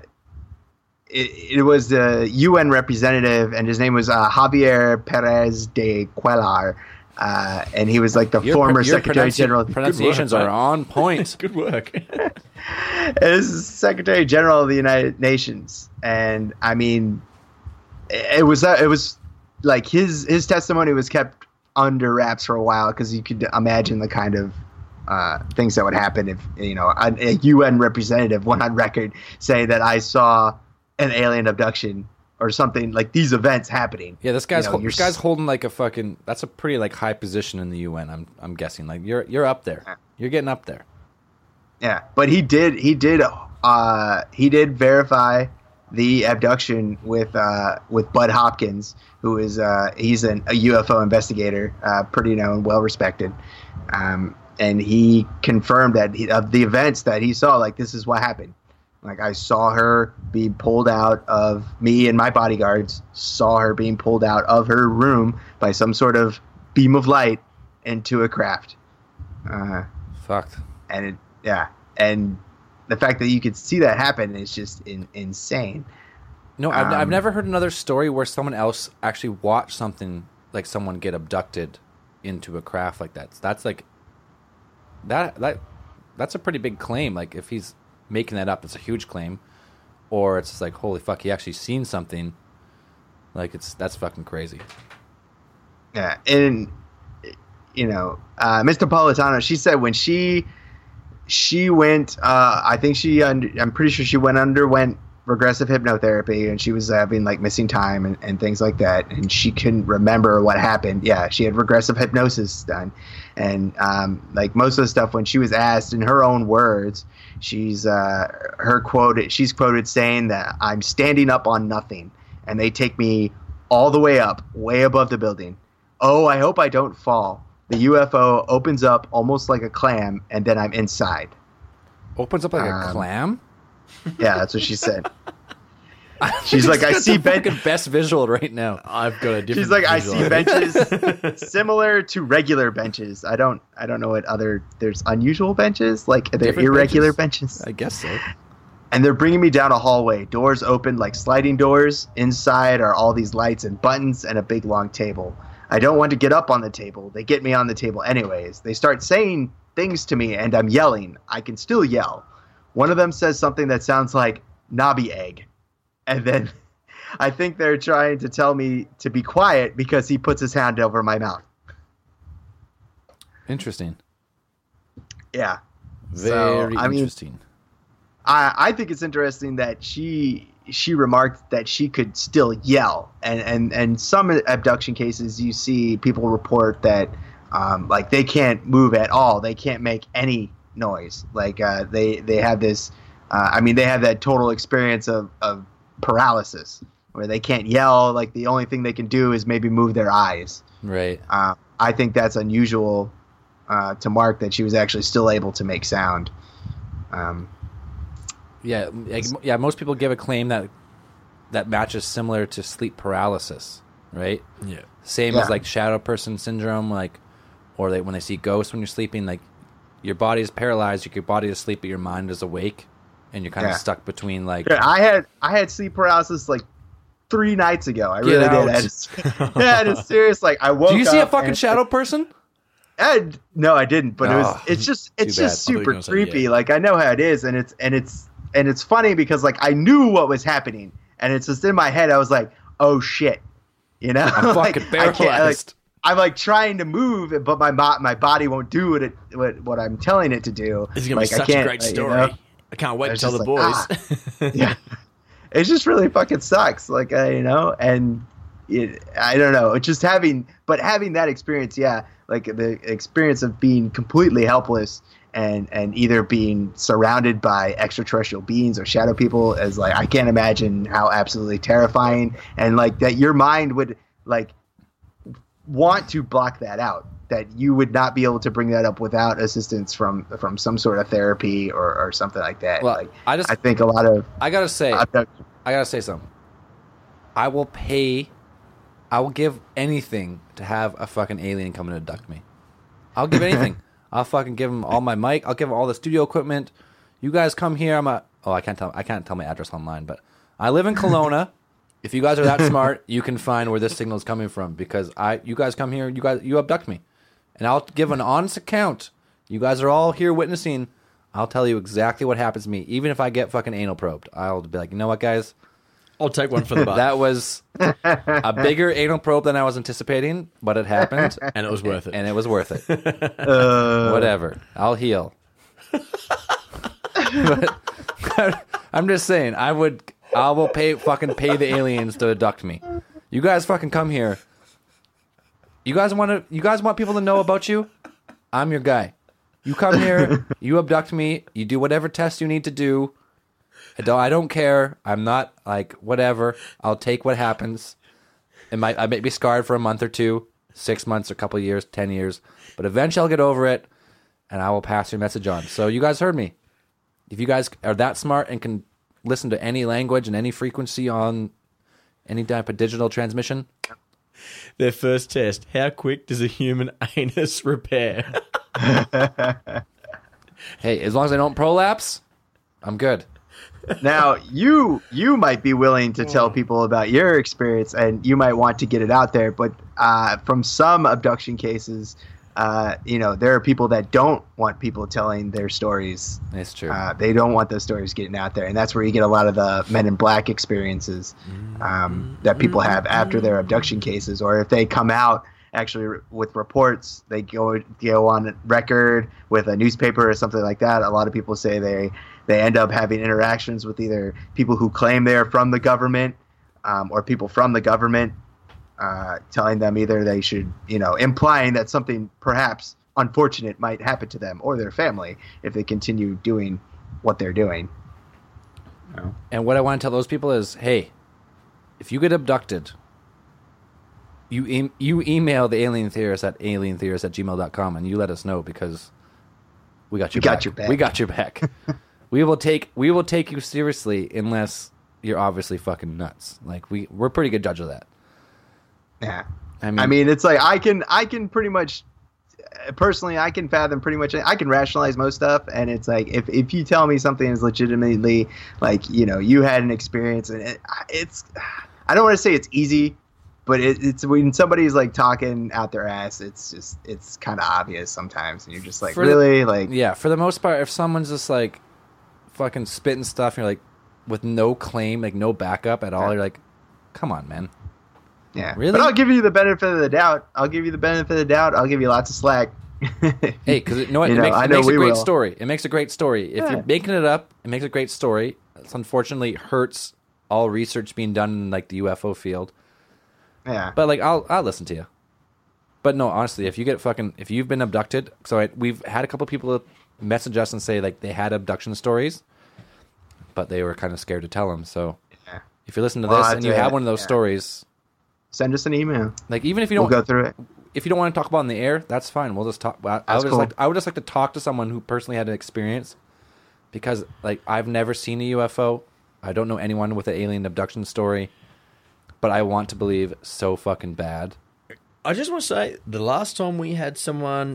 It was a UN representative, and his name was Javier Perez de Cuellar. and he was like the former Secretary General. Pronunciations are on point. Good work. This is Secretary General of the United Nations, and I mean, it was like his testimony was kept under wraps for a while because you could imagine the kind of things that would happen if a UN representative went on record saying that I saw an alien abduction or something, like these events happening. Yeah, this guy's holding like a fucking. That's a pretty like high position in the UN. I'm guessing like you're up there. You're getting up there. Yeah, but he did verify the abduction with Bud Hopkins, who is he's a UFO investigator, pretty known, well respected, and he confirmed that of the events that he saw, like this is what happened. Like I saw her be pulled out of me and my bodyguards saw her being pulled out of her room by some sort of beam of light into a craft. Fucked. And and the fact that you could see that happen is just insane. No, I've never heard another story where someone else actually watched something like someone get abducted into a craft like that. So that's like that's a pretty big claim. Like if he's making that up, it's a huge claim, or it's just like holy fuck, he actually seen something. Like that's fucking crazy. Yeah, and Ms. Napolitano, she said when she went, I think I'm pretty sure she underwent regressive hypnotherapy, and she was having like missing time and things like that, and she couldn't remember what happened. Yeah, she had regressive hypnosis done, and like most of the stuff, when she was asked in her own words, she's quoted saying that I'm standing up on nothing, and they take me all the way up, way above the building. Oh, I hope I don't fall. The UFO opens up almost like a clam, and then I'm inside. Opens up like a clam? Yeah, that's what she said. She's like, I see benches. Best visual right now. I've got a different. She's like, visual. I see benches similar to regular benches. I don't know what other. There's unusual benches, like they're Different irregular benches. I guess so. And they're bringing me down a hallway. Doors open like sliding doors. Inside are all these lights and buttons and a big long table. I don't want to get up on the table. They get me on the table anyways. They start saying things to me, and I'm yelling. I can still yell. One of them says something that sounds like knobby egg. And then I think they're trying to tell me to be quiet because he puts his hand over my mouth. Interesting. Yeah. Very interesting. I think it's interesting that she remarked that she could still yell. And some abduction cases you see people report that like they can't move at all. They can't make any noise. Like they have this they have that total experience of paralysis where they can't yell. Like the only thing they can do is maybe move their eyes. Right. I think that's unusual to mark that she was actually still able to make sound. Most people give a claim that matches similar to sleep paralysis, right? Yeah. Same as like shadow person syndrome, like, or when they see ghosts when you're sleeping, like your body is paralyzed, your body is asleep, but your mind is awake, and you're kind of stuck between like. Yeah, I had sleep paralysis like 3 nights ago. I really did. It's serious. Like I woke up. Do you see a fucking shadow person? No, I didn't. But it's just super creepy. Like I know how it is, and it's funny because like I knew what was happening, and it's just in my head. I was like, oh shit, I'm fucking paralyzed. I'm like trying to move, but my body won't do what I'm telling it to do. This is gonna be such a great story. I can't wait to tell the boys. Yeah, it just really fucking sucks. Like and I don't know. It's just having that experience. Yeah, like the experience of being completely helpless and either being surrounded by extraterrestrial beings or shadow people is like I can't imagine how absolutely terrifying, and like that your mind would like want to block that out, that you would not be able to bring that up without assistance from some sort of therapy or something like that. Well, like I think a lot of I gotta say something. I will give anything to have a fucking alien come and abduct me. I'll give anything. I'll fucking give him all my mic. I'll give him all the studio equipment. You guys come here. I can't tell my address online, but I live in Kelowna. If you guys are that smart, you can find where this signal is coming from because you guys come here, you abduct me. And I'll give an honest account. You guys are all here witnessing. I'll tell you exactly what happens to me. Even if I get fucking anal probed, I'll be like, you know what, guys? I'll take one for the butt. That was a bigger anal probe than I was anticipating, but it happened. And it was worth it. And it was worth it. Whatever. I'll heal. But I'm just saying, I will pay the aliens to abduct me. You guys fucking come here. You guys want people to know about you? I'm your guy. You come here, you abduct me, you do whatever tests you need to do. I don't care. I'm not like whatever. I'll take what happens. I might be scarred for a month or two, 6 months, a couple of years, 10 years, but eventually I'll get over it, and I will pass your message on. So you guys heard me. If you guys are that smart and can listen to any language and any frequency on any type of digital transmission, their first test: how quick does a human anus repair? Hey, as long as I don't prolapse, I'm good. Now, you might be willing to tell people about your experience, and you might want to get it out there. But from some abduction cases, there are people that don't want people telling their stories. That's true. They don't want those stories getting out there, and that's where you get a lot of the Men in Black experiences that people have after their abduction cases, or if they come out actually with reports, they go on record with a newspaper or something like that. A lot of people say they end up having interactions with either people who claim they're from the government or people from the government telling them either they should, implying that something perhaps unfortunate might happen to them or their family if they continue doing what they're doing. And what I want to tell those people is, hey, if you get abducted, you email the alien theorist at alientheorist@gmail.com and you let us know because we got your back. We got your back. We will take you seriously unless you're obviously fucking nuts. Like we're pretty good judge of that. Yeah. I mean, it's like I can pretty much personally I can fathom pretty much I can rationalize most stuff, and it's like if you tell me something is legitimately like, you had an experience, and it's I don't want to say it's easy, but it's when somebody's like talking out their ass, it's kind of obvious sometimes, and you're just like, really? For the most part, if someone's just like fucking spitting stuff, and you're like with no claim, like no backup at all, you're like, come on, man. Yeah, really? But I'll give you the benefit of the doubt. I'll give you lots of slack. Hey, because it makes a great story. It makes a great story. If you're making it up, it makes a great story. It unfortunately hurts all research being done in like the UFO field. Yeah, but like I'll listen to you. But no, honestly, if you've been abducted, we've had a couple people message us and say like they had abduction stories, but they were kind of scared to tell them. So if you're listening to this and you have one of those stories, send us an email. Like even if you don't go through it, if you don't want to talk about it in the air, that's fine. We'll just talk. I would just like to talk to someone who personally had an experience, because like I've never seen a UFO. I don't know anyone with an alien abduction story, but I want to believe so fucking bad. I just want to say, the last time we had someone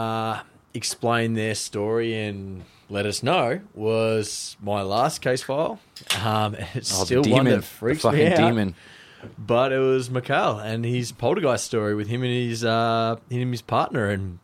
explain their story and let us know was my last case file. It's still one that freaks me out. Demon. But it was Mikhail and his poltergeist story with him and his partner, and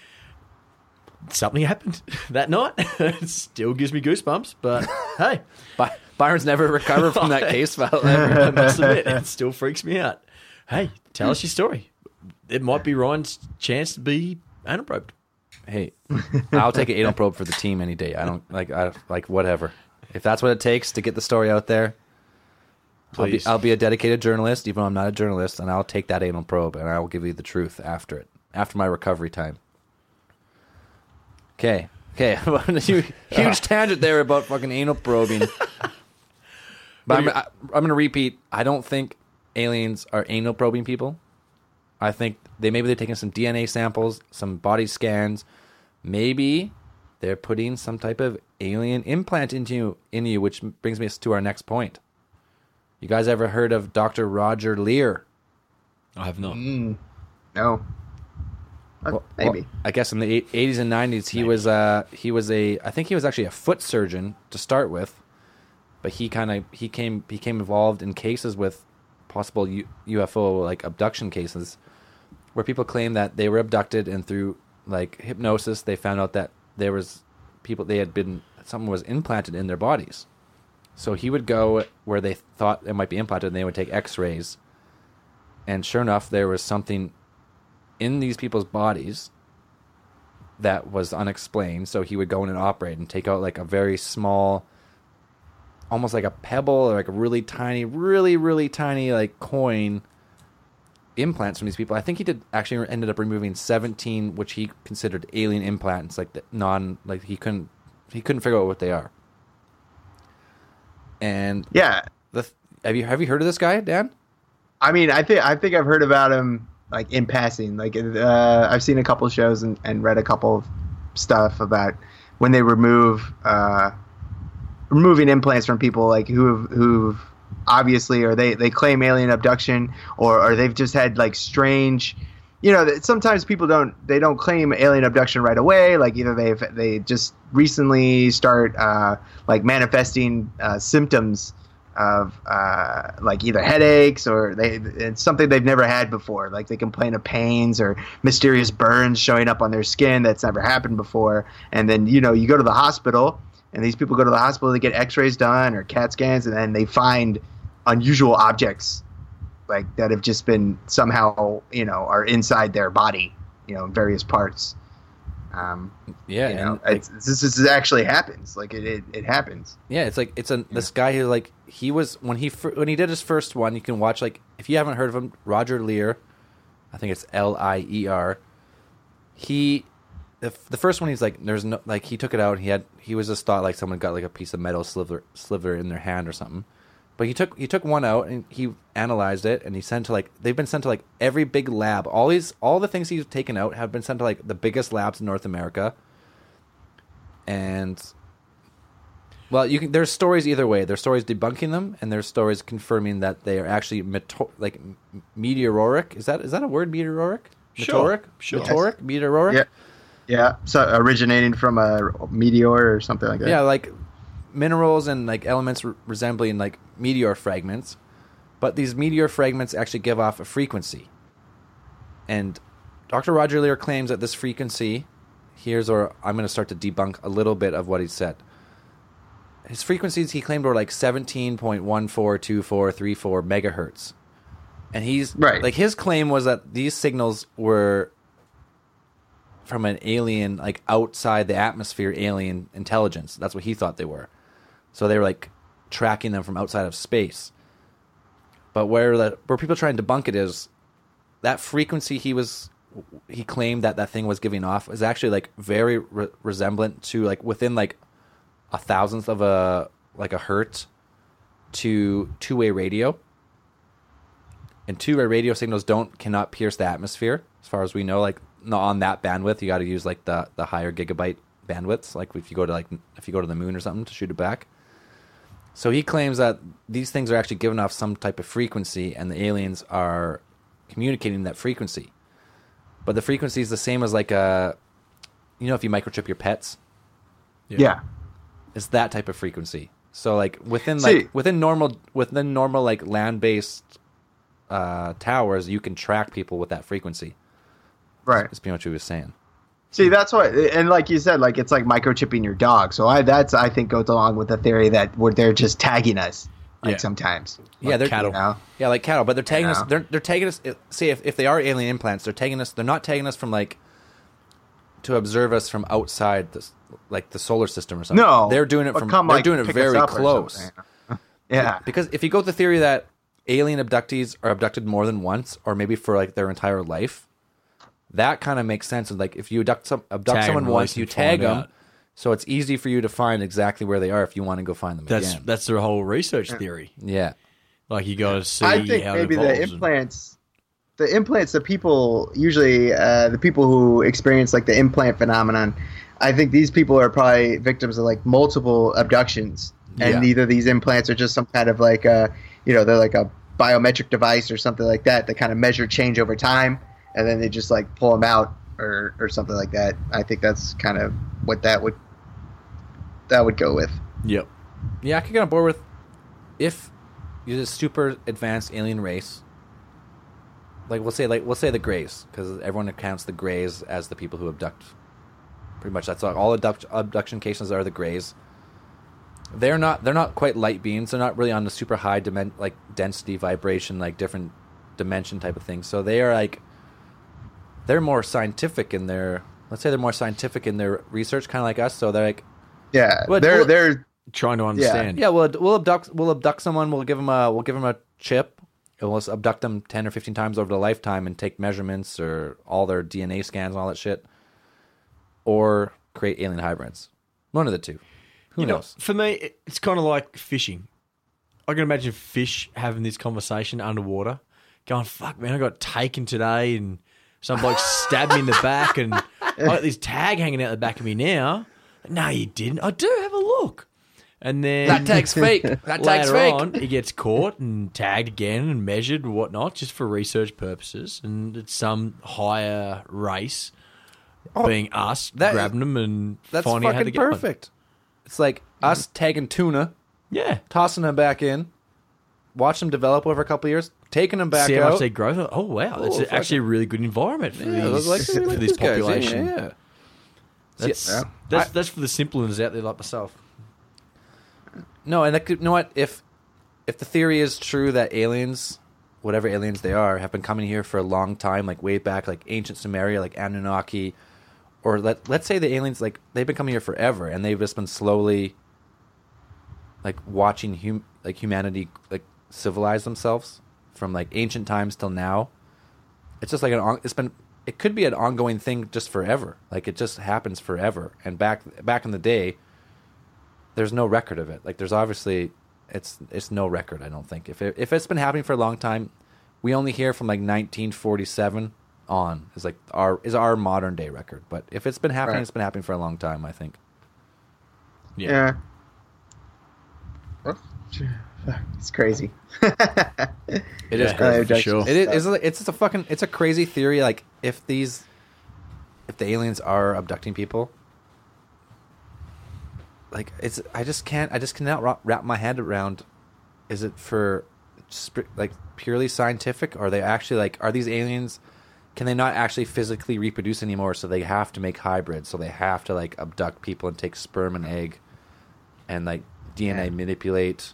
something happened that night. It still gives me goosebumps, but hey. Byron's never recovered from that case file ever. I must admit, it still freaks me out. Hey, tell us your story. It might be Ryan's chance to be anal probed. Hey, I'll take an anal probe for the team any day. I don't like whatever. If that's what it takes to get the story out there, I'll be a dedicated journalist, even though I'm not a journalist, and I'll take that anal probe and I will give you the truth after my recovery time. Okay, huge tangent there about fucking anal probing. But I'm going to repeat. I don't think aliens are anal probing people. I think maybe they're taking some DNA samples, some body scans. Maybe they're putting some type of alien implant into you, which brings me to our next point. You guys ever heard of Dr. Roger Leir? I have not. No. Maybe. Well, I guess in the 80s and 90s, I think he was actually a foot surgeon to start with, but he became involved in cases with possible UFO like abduction cases where people claim that they were abducted and through like hypnosis they found out that there was something was implanted in their bodies. So he would go where they thought it might be implanted and they would take x-rays, and sure enough there was something in these people's bodies that was unexplained. So he would go in and operate and take out like a very small, almost like a pebble or like a really tiny like coin implants from these people. I think he ended up removing 17 which he considered alien implants, like he couldn't figure out what they are. And yeah, have you heard of this guy, Dan? I mean, I think I've heard about him like in passing. Like I've seen a couple shows and read a couple of stuff about when they removing implants from people like who've obviously, or they claim alien abduction, or they've just had like strange, sometimes people don't claim alien abduction right away. Like either they just recently start like manifesting symptoms of like either headaches or it's something they've never had before. Like they complain of pains or mysterious burns showing up on their skin that's never happened before. And then, you go to the hospital, and these people go to the hospital, they get x-rays done or CAT scans, and then they find unusual objects like that have just been somehow, are inside their body, in various parts. This actually happens. Like it happens. Yeah, it's like this guy who like he was when he did his first one. You can watch, like, if you haven't heard of him, Roger Lear. I think it's Lier. The first one, he's like, there's no, like, he took it out. He was just thought like someone got like a piece of metal sliver in their hand or something. But he took one out and he analyzed it, and they've been sent to like every big lab. All the things he's taken out have been sent to like the biggest labs in North America. And well, there's stories either way. There's stories debunking them, and there's stories confirming that they are actually meteoric. Is that a word? Meteoric? Sure. Meteoric? Meteoric? Yeah. So originating from a meteor or something like that. Yeah, like minerals and like elements resembling like meteor fragments, but these meteor fragments actually give off a frequency. And Dr. Roger Lear claims that this frequency, I'm going to start to debunk a little bit of what he said. His frequencies he claimed were like 17.142434 megahertz. And he's right. Like his claim was that these signals were from an alien, like outside the atmosphere alien intelligence. That's what he thought they were. So they were like tracking them from outside of space. But where people try and debunk it is that frequency he claimed that thing was giving off is actually like very resemblant to like within like a thousandth of a hertz to two-way radio. And two-way radio signals cannot pierce the atmosphere, as far as we know. Like not on that bandwidth, you got to use like the higher gigabyte bandwidths. Like if you go to the moon or something to shoot it back. So he claims that these things are actually giving off some type of frequency, and the aliens are communicating that frequency. But the frequency is the same as like if you microchip your pets. Yeah. It's that type of frequency. So like within normal like land-based towers, you can track people with that frequency. Right. That's pretty much what he was saying. See, that's what, and like you said, like it's like microchipping your dog. So I think goes along with the theory that they're just tagging us, like sometimes. Yeah, they're cattle. Yeah, like cattle, but they're tagging us. They're tagging us. See, if they are alien implants, they're tagging us. They're not tagging us from like to observe us from outside the solar system or something. No, they're doing it from. They're doing it very close. Yeah, because if you go with the theory that alien abductees are abducted more than once, or maybe for like their entire life. That kind of makes sense. Like if you abduct someone once, you tag them, so it's easy for you to find exactly where they are if you want to go find them again. That's their whole research theory. Yeah, like you got to see. I think how maybe it the implants, the people usually the people who experience like the implant phenomenon. I think these people are probably victims of like multiple abductions, and either these implants are just some kind of like they're like a biometric device or something like that kind of measure change over time. And then they just like pull them out or something like that. I think that's kind of what that would go with. Yep. Yeah, I could get on board with if you're this super advanced alien race. Like we'll say the Greys, because everyone accounts the Greys as the people who abduct. Pretty much that's all abduction cases are the Greys. They're not quite light beings. They're not really on the super high density vibration, like different dimension type of thing. So they are like, they're more scientific in their, let's say they're more scientific in their research, kind of like us. So they're like, they're trying to understand. yeah, we'll abduct someone. We'll give them a chip. And we'll abduct them 10 or 15 times over the lifetime and take measurements or all their DNA scans and all that shit, or create alien hybrids. One of the two. Who knows? For me, it's kind of like fishing. I can imagine fish having this conversation underwater, going, "Fuck, man, I got taken today, and some bloke stabbed me in the back, and I got this tag hanging out the back of me now." No, you didn't. I do. Have a look. And then That tag's fake. That tag's later fake. on, he gets caught and tagged again and measured and whatnot, just for research purposes. And it's some higher race, being us, grabbing them and That's finding out how to fucking get perfect. It's like us tagging tuna, one. Yeah. tossing them back in, watch them develop over a couple of years, taking them back See how out. much they grow. Oh, wow. That's actually a really good environment for for this population. Yeah. That's for the simple ones out there like myself. No, and you know what? If the theory is true that aliens, whatever aliens they are, have been coming here for a long time, like way back, like ancient Sumeria, like Anunnaki, or let's say the aliens, like they've been coming here forever, and they've just been slowly, like watching humanity like civilize themselves from like ancient times till now. It's just like it could be an ongoing thing just forever. Like it just happens forever. And back in the day, there's no record of it. Like there's obviously it's no record. I don't think if it's been happening for a long time, we only hear from like 1947 on is like our modern day record. But if it's been happening, It's been happening for a long time. I think. Yeah. It's crazy. It is crazy for sure. It's just a fucking. It's a crazy theory. Like if the aliens are abducting people. Like I just cannot wrap my head around. Is it for like purely scientific? Or are they actually like? Are these aliens? Can they not actually physically reproduce anymore? So they have to make hybrids. So they have to like abduct people and take sperm and egg, and like DNA manipulate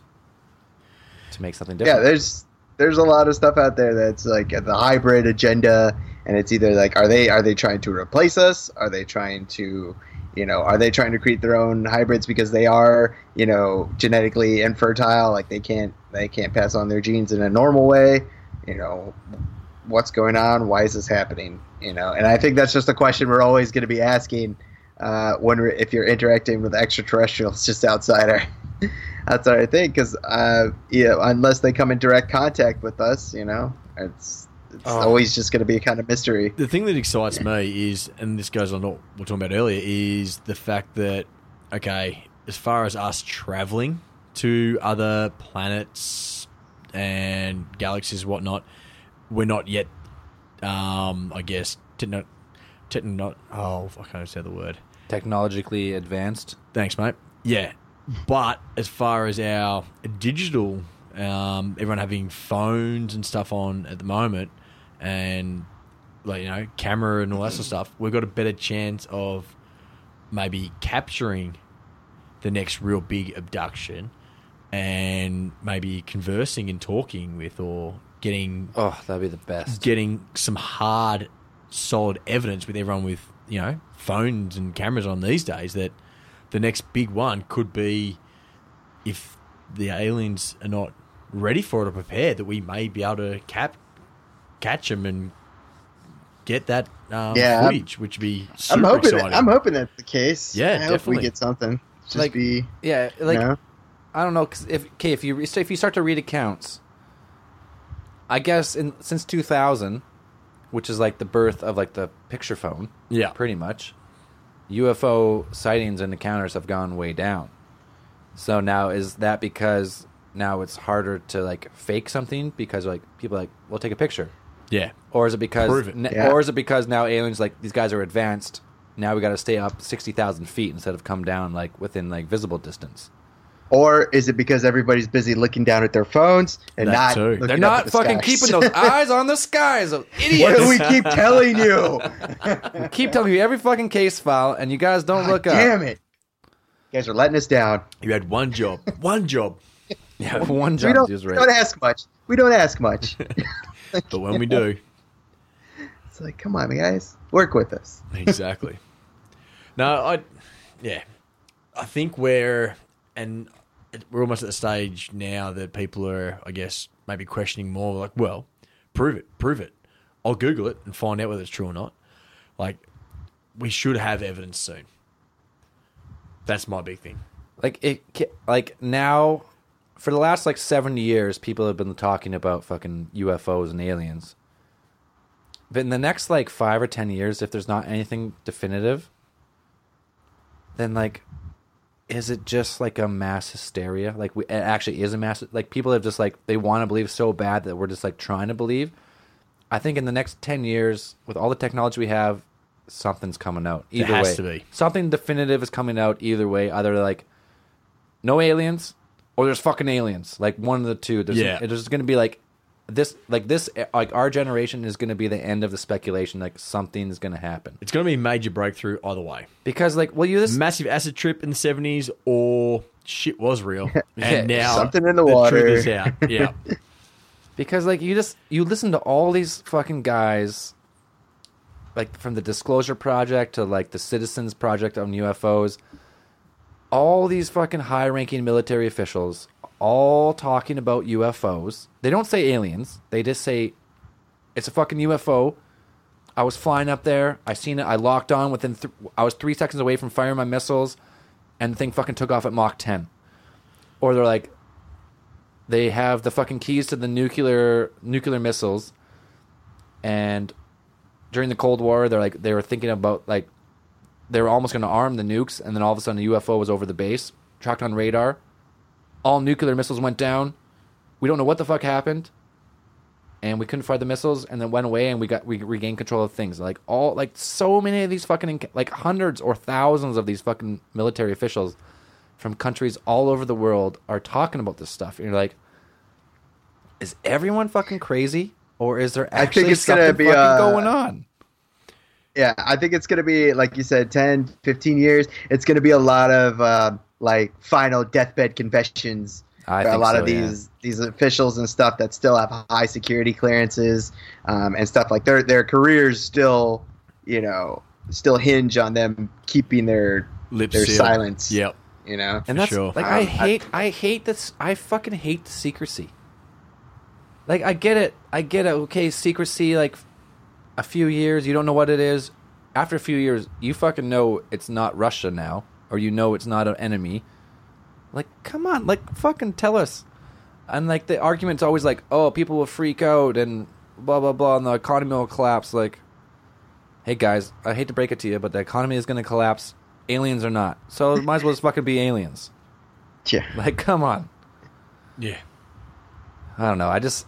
to make something different. Yeah, there's a lot of stuff out there that's like the hybrid agenda, and it's either like are they trying to replace us? Are they trying to create their own hybrids because they are, genetically infertile, like they can't pass on their genes in a normal way? What's going on? Why is this happening? And I think that's just a question we're always going to be asking if you're interacting with extraterrestrials just outside our thing, because unless they come in direct contact with us, it's always just going to be a kind of mystery. The thing that excites me is, and this goes on what we were talking about earlier, is the fact that, okay, as far as us traveling to other planets and galaxies and whatnot, we're not yet, I guess, I can't say the word. Technologically advanced. Thanks, mate. Yeah. But as far as our digital, everyone having phones and stuff on at the moment, and camera and all that sort of stuff, we've got a better chance of maybe capturing the next real big abduction and maybe conversing and talking with, or getting that'd be the best. Getting some hard, solid evidence with everyone with phones and cameras on these days, that the next big one could be, if the aliens are not ready for it or prepared, that we may be able to catch them and get that footage, which would be super exciting. I'm hoping that's the case. Yeah, I hope we get something. I don't know, cause if you start to read accounts, I guess since 2000, which is like the birth of like the picture phone, pretty much, UFO sightings and encounters have gone way down. So now, is that because now it's harder to like fake something because like people are like, we'll take a picture? Yeah. Or is it because Prove it. or is it because now aliens, like, these guys are advanced, now we got to stay up 60,000 feet instead of come down like within like visible distance? Or is it because everybody's busy looking down at their phones and That not too. looking They're up not at the fucking skies? keeping those eyes on the skies, those What idiots. do we keep telling you? Keep telling you every fucking case file, and you guys don't look up. Damn it. You guys are letting us down. You had one job. One job. Yeah, one We job don't, is we right. don't ask much. We don't ask much. But when we do, It's like, come on, guys. Work with us. exactly. No, I think we're almost at the stage now that people are, I guess, maybe questioning more. Like, well, prove it. I'll Google it and find out whether it's true or not. Like, we should have evidence soon. That's my big thing. Like now, for the last 70 years, people have been talking about fucking UFOs and aliens. But in the next 5 or 10 years, if there's not anything definitive, then is it just a mass hysteria? It actually is a mass. People have just they want to believe so bad that we're just trying to believe. I think in the next 10 years, with all the technology we have, something's coming out. Either has way, to be. something definitive is coming out. Either way, either no aliens or there's fucking aliens. One of the two. There's going to be this. Our generation is going to be the end of the speculation. Something's going to happen It's going to be a major breakthrough either way. because Massive acid trip in the 70s or shit was real. Yeah, And now something in the truth water. is out. Yeah. Because you listen to all these fucking guys, from the Disclosure Project to the Citizens Project on UFOs, all these fucking high-ranking military officials, all talking about UFOs. They don't say aliens. They just say it's a fucking UFO. I was flying up there. I seen it. I locked on within. I was 3 seconds away from firing my missiles, and the thing fucking took off at Mach 10. Or they're they have the fucking keys to the nuclear missiles, and during the Cold War, they were thinking about they were almost going to arm the nukes, and then all of a sudden a UFO was over the base, tracked on radar. All nuclear missiles went down. We don't know what the fuck happened, and we couldn't fire the missiles, and then went away, and we regained control of things. So many of these fucking hundreds or thousands of these fucking military officials from countries all over the world are talking about this stuff. And you're like, is everyone fucking crazy? Or is there actually it's gonna something be, fucking going on? Yeah, I think it's going to be, like you said, 10, 15 years. It's going to be a lot of, final deathbed confessions. I for a think lot so, of these officials and stuff that still have high security clearances and stuff their careers still, still hinge on them keeping their Lips sealed. silence. Yep. And that's sure. I hate this. I fucking hate the secrecy. I get it. Okay, secrecy. A few years, you don't know what it is. After a few years, you fucking know it's not Russia now, or it's not an enemy. Come on, fucking tell us. And the argument's always oh, people will freak out and blah blah blah, and the economy will collapse. Hey guys, I hate to break it to you, but the economy is going to collapse. Aliens or not, so it might as well just fucking be aliens. Yeah. Come on. Yeah. I don't know.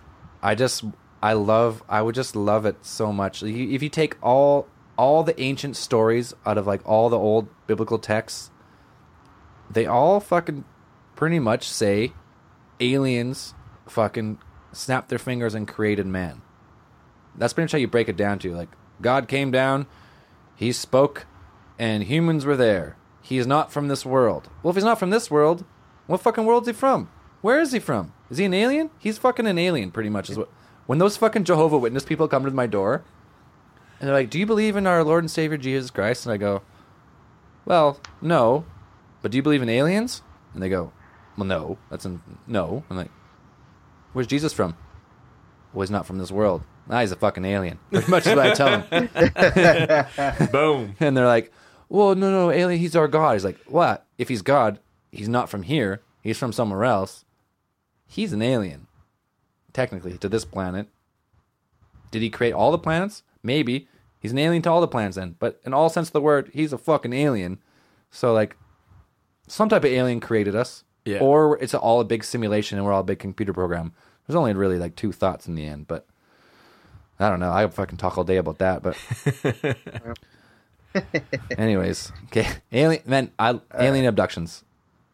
I would just love it so much. If you take all the ancient stories out of all the old biblical texts, they all fucking pretty much say aliens fucking snapped their fingers and created man. That's pretty much how you break it down to. God came down, he spoke, and humans were there. He is not from this world. Well, if he's not from this world, what fucking world is he from? Where is he from? Is he an alien? He's fucking an alien, pretty much. Is what. When those fucking Jehovah Witness people come to my door, and they're like, do you believe in our Lord and Savior Jesus Christ? And I go, well, no. But do you believe in aliens? And they go, well, no. No. I'm like, where's Jesus from? Well, he's not from this world. He's a fucking alien. Pretty much is what I tell them. Boom. And they're like, well, no, alien, he's our God. He's like, what? If he's God, he's not from here. He's from somewhere else. He's an alien, technically, to this planet. Did he create all the planets? Maybe. He's an alien to all the planets then. But in all sense of the word, he's a fucking alien. So, some type of alien created us. Yeah. Or it's all a big simulation and we're all a big computer program. There's only really, two thoughts in the end. But I don't know. I could fucking talk all day about that. But anyways. Okay. Alien abductions.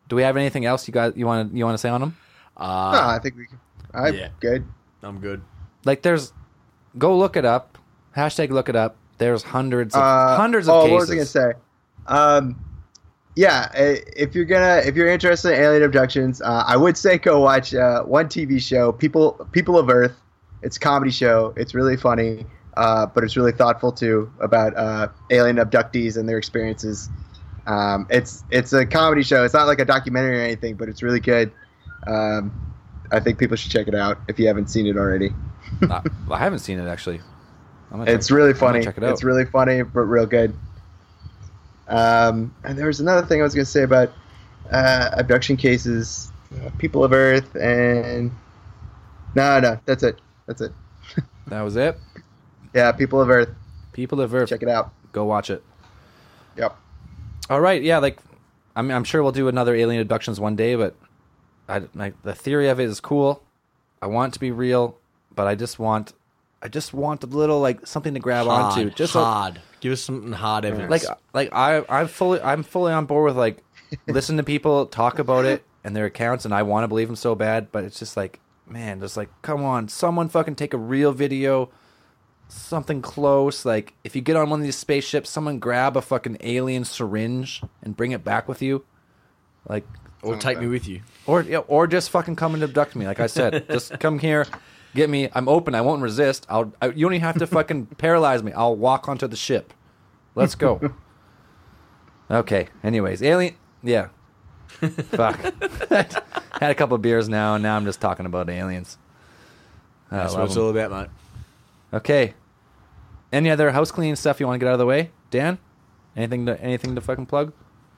do we have anything else you want to say on them? No, I think we can. I'm Yeah. good. I'm good. Like, go look it up. Hashtag look it up. There's hundreds of cases. What was I gonna say? Yeah, if you're interested in alien abductions, I would say go watch one TV show, People of Earth. It's a comedy show. It's really funny, but it's really thoughtful too about alien abductees and their experiences. It's a comedy show. It's not like a documentary or anything, but it's really good. I think people should check it out if you haven't seen it already. I haven't seen it actually. It's really funny. Check it out. It's really funny, but real good. And there was another thing I was going to say about abduction cases, People of Earth, and no, that's it. That was it. Yeah, People of Earth. People of Earth. Check it out. Go watch it. Yep. All right. Yeah. Like, I'm sure we'll do another alien abductions one day, but the theory of it is cool. I want it to be real, but I just want a little like something to grab onto. Just hard. Give us something hard evidence. I'm fully on board with like listen to people talk about it and their accounts, and I want to believe them so bad, but it's just like, man, just like, come on, someone fucking take a real video, something close. Like, if you get on one of these spaceships, someone grab a fucking alien syringe and bring it back with you, like, or take me with you. Or just fucking come and abduct me. Like I said, just come here, get me. I'm open. I won't resist. You don't even have to fucking paralyze me. I'll walk onto the ship. Let's go. Okay. Anyways, alien. Yeah. Fuck. Had a couple of beers now, and now I'm just talking about aliens. That's what it's all about, mate. Okay. Any other house cleaning stuff you want to get out of the way, Dan? Anything to fucking plug?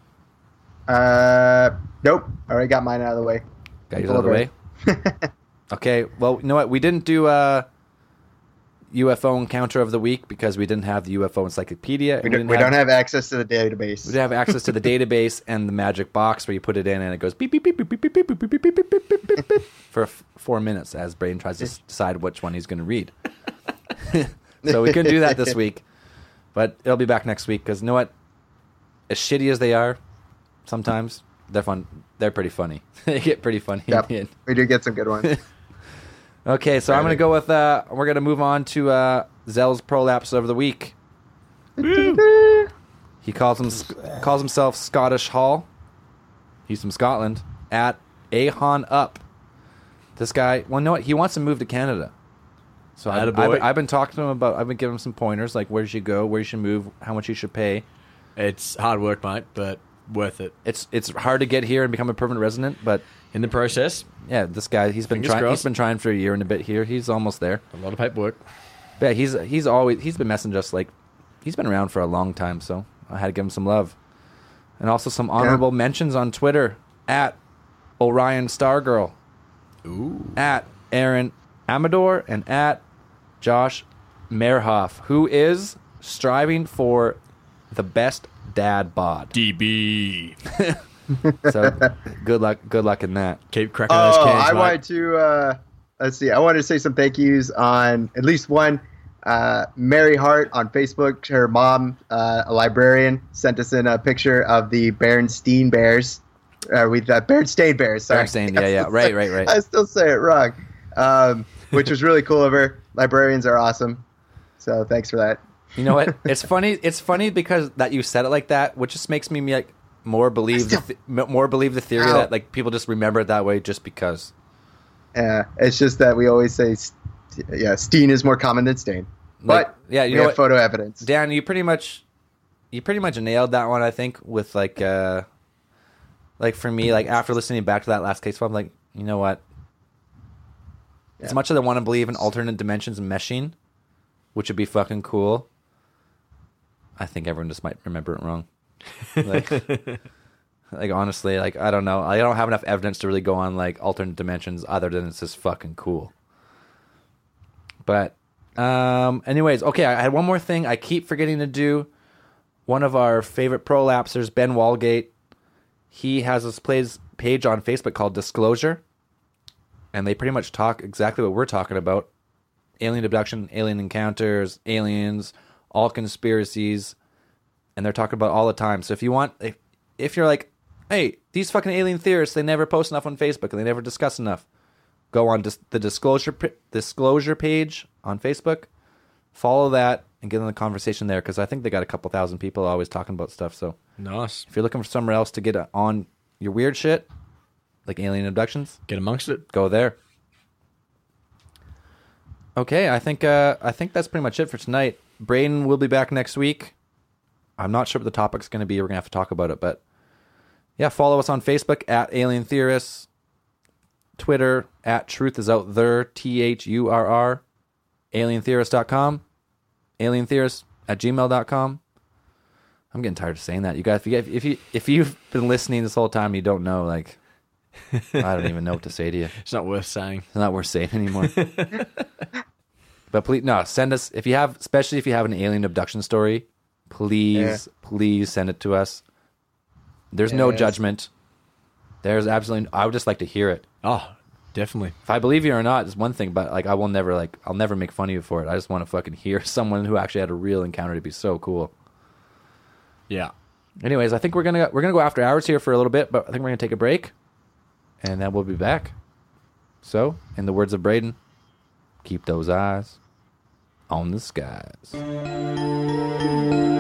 Nope. Already got mine out of the way. Got yours out of the way? Okay. Well, you know what? We didn't do UFO encounter of the week because we didn't have the UFO encyclopedia. We don't have access to the database. We didn't have access to the database and the magic box where you put it in and it goes beep beep beep beep beep beep beep beep beep beep beep beep beep beep for 4 minutes as Braden tries to decide which one he's going to read. So we couldn't do that this week, but it'll be back next week because you know what? As shitty as they are, sometimes they're fun. They're pretty funny. They get pretty funny. Yep, we do get some good ones. Okay, so I'm going to go with, we're going to move on to Zell's prolapse of the week. He calls himself Scottish Hall. He's from Scotland. At Ahon Up. This guy, well, you know what? He wants to move to Canada. So I've been talking to him I've been giving him some pointers, like where you should go, where you should move, how much you should pay. It's hard work, mate, but worth it. It's hard to get here and become a permanent resident, but in the process, yeah, this guy he's been trying for a year and a bit here. He's almost there. A lot of paperwork. But yeah, he's been messaging us like he's been around for a long time, so I had to give him some love. And also some honorable mentions on Twitter at Orion Stargirl. Ooh. At Aaron Amador and at Josh Merhoff, who is striving for the best dad bod. DB. So good luck in that. Keep cracking those cans, I mate. wanted to let's see. I wanted to say some thank yous on at least one. Mary Hart on Facebook. Her mom, a librarian, sent us in a picture of the Berenstain Bears. Berenstain Bears. Sorry. Berenstain, yeah. Right. I still say it wrong. Which was really cool of her. Librarians are awesome. So thanks for that. You know what? It's funny. It's funny because that you said it like that, which just makes me like more believe the theory that like people just remember it that way just because. Yeah, it's just that we always say, Steen is more common than Stain. Like, but yeah, we have photo evidence. Dan, you pretty much nailed that one. I think with like for me, like after listening back to that last case file, I'm like, you know what? Yeah. As much as I want to believe in alternate dimensions and meshing, which would be fucking cool, I think everyone just might remember it wrong. Like honestly, like I don't know. I don't have enough evidence to really go on like alternate dimensions other than it's just fucking cool. But anyways, okay, I had one more thing I keep forgetting to do. One of our favorite prolapsers, Ben Walgate, he has this page on Facebook called Disclosure. And they pretty much talk exactly what we're talking about. Alien abduction, alien encounters, aliens, all conspiracies. And they're talking about all the time. So if you want, if you're like Hey, these fucking alien theorists, they never post enough on Facebook and they never discuss enough. Go on the disclosure page on Facebook, follow that, and get in the conversation there, because I think they got a couple thousand people always talking about stuff. So Nice. if you're looking for somewhere else to get on your weird shit, like alien abductions, Get amongst it. go there. Okay, I think that's pretty much it for tonight. Braden will be back next week. I'm not sure what the topic's going to be. We're going to have to talk about it, but yeah, follow us on Facebook at Alien Theorists, Twitter at Truth Is Out There, THURR, alientheorist.com, alientheorist@gmail.com. I'm getting tired of saying that. You guys, if you've been listening this whole time and you don't know, like, I don't even know what to say to you. It's not worth saying. It's not worth saying anymore. But please, no, send us, if you have, especially if you have an alien abduction story, please send it to us. There's no judgment. There's absolutely, I would just like to hear it. Oh, definitely. If I believe you or not is one thing, but like I'll never make fun of you for it. I just want to fucking hear someone who actually had a real encounter to be so cool. Yeah. Anyways, I think we're gonna go after hours here for a little bit, but I think we're gonna take a break, and then we'll be back. So, in the words of Braden, keep those eyes on the skies.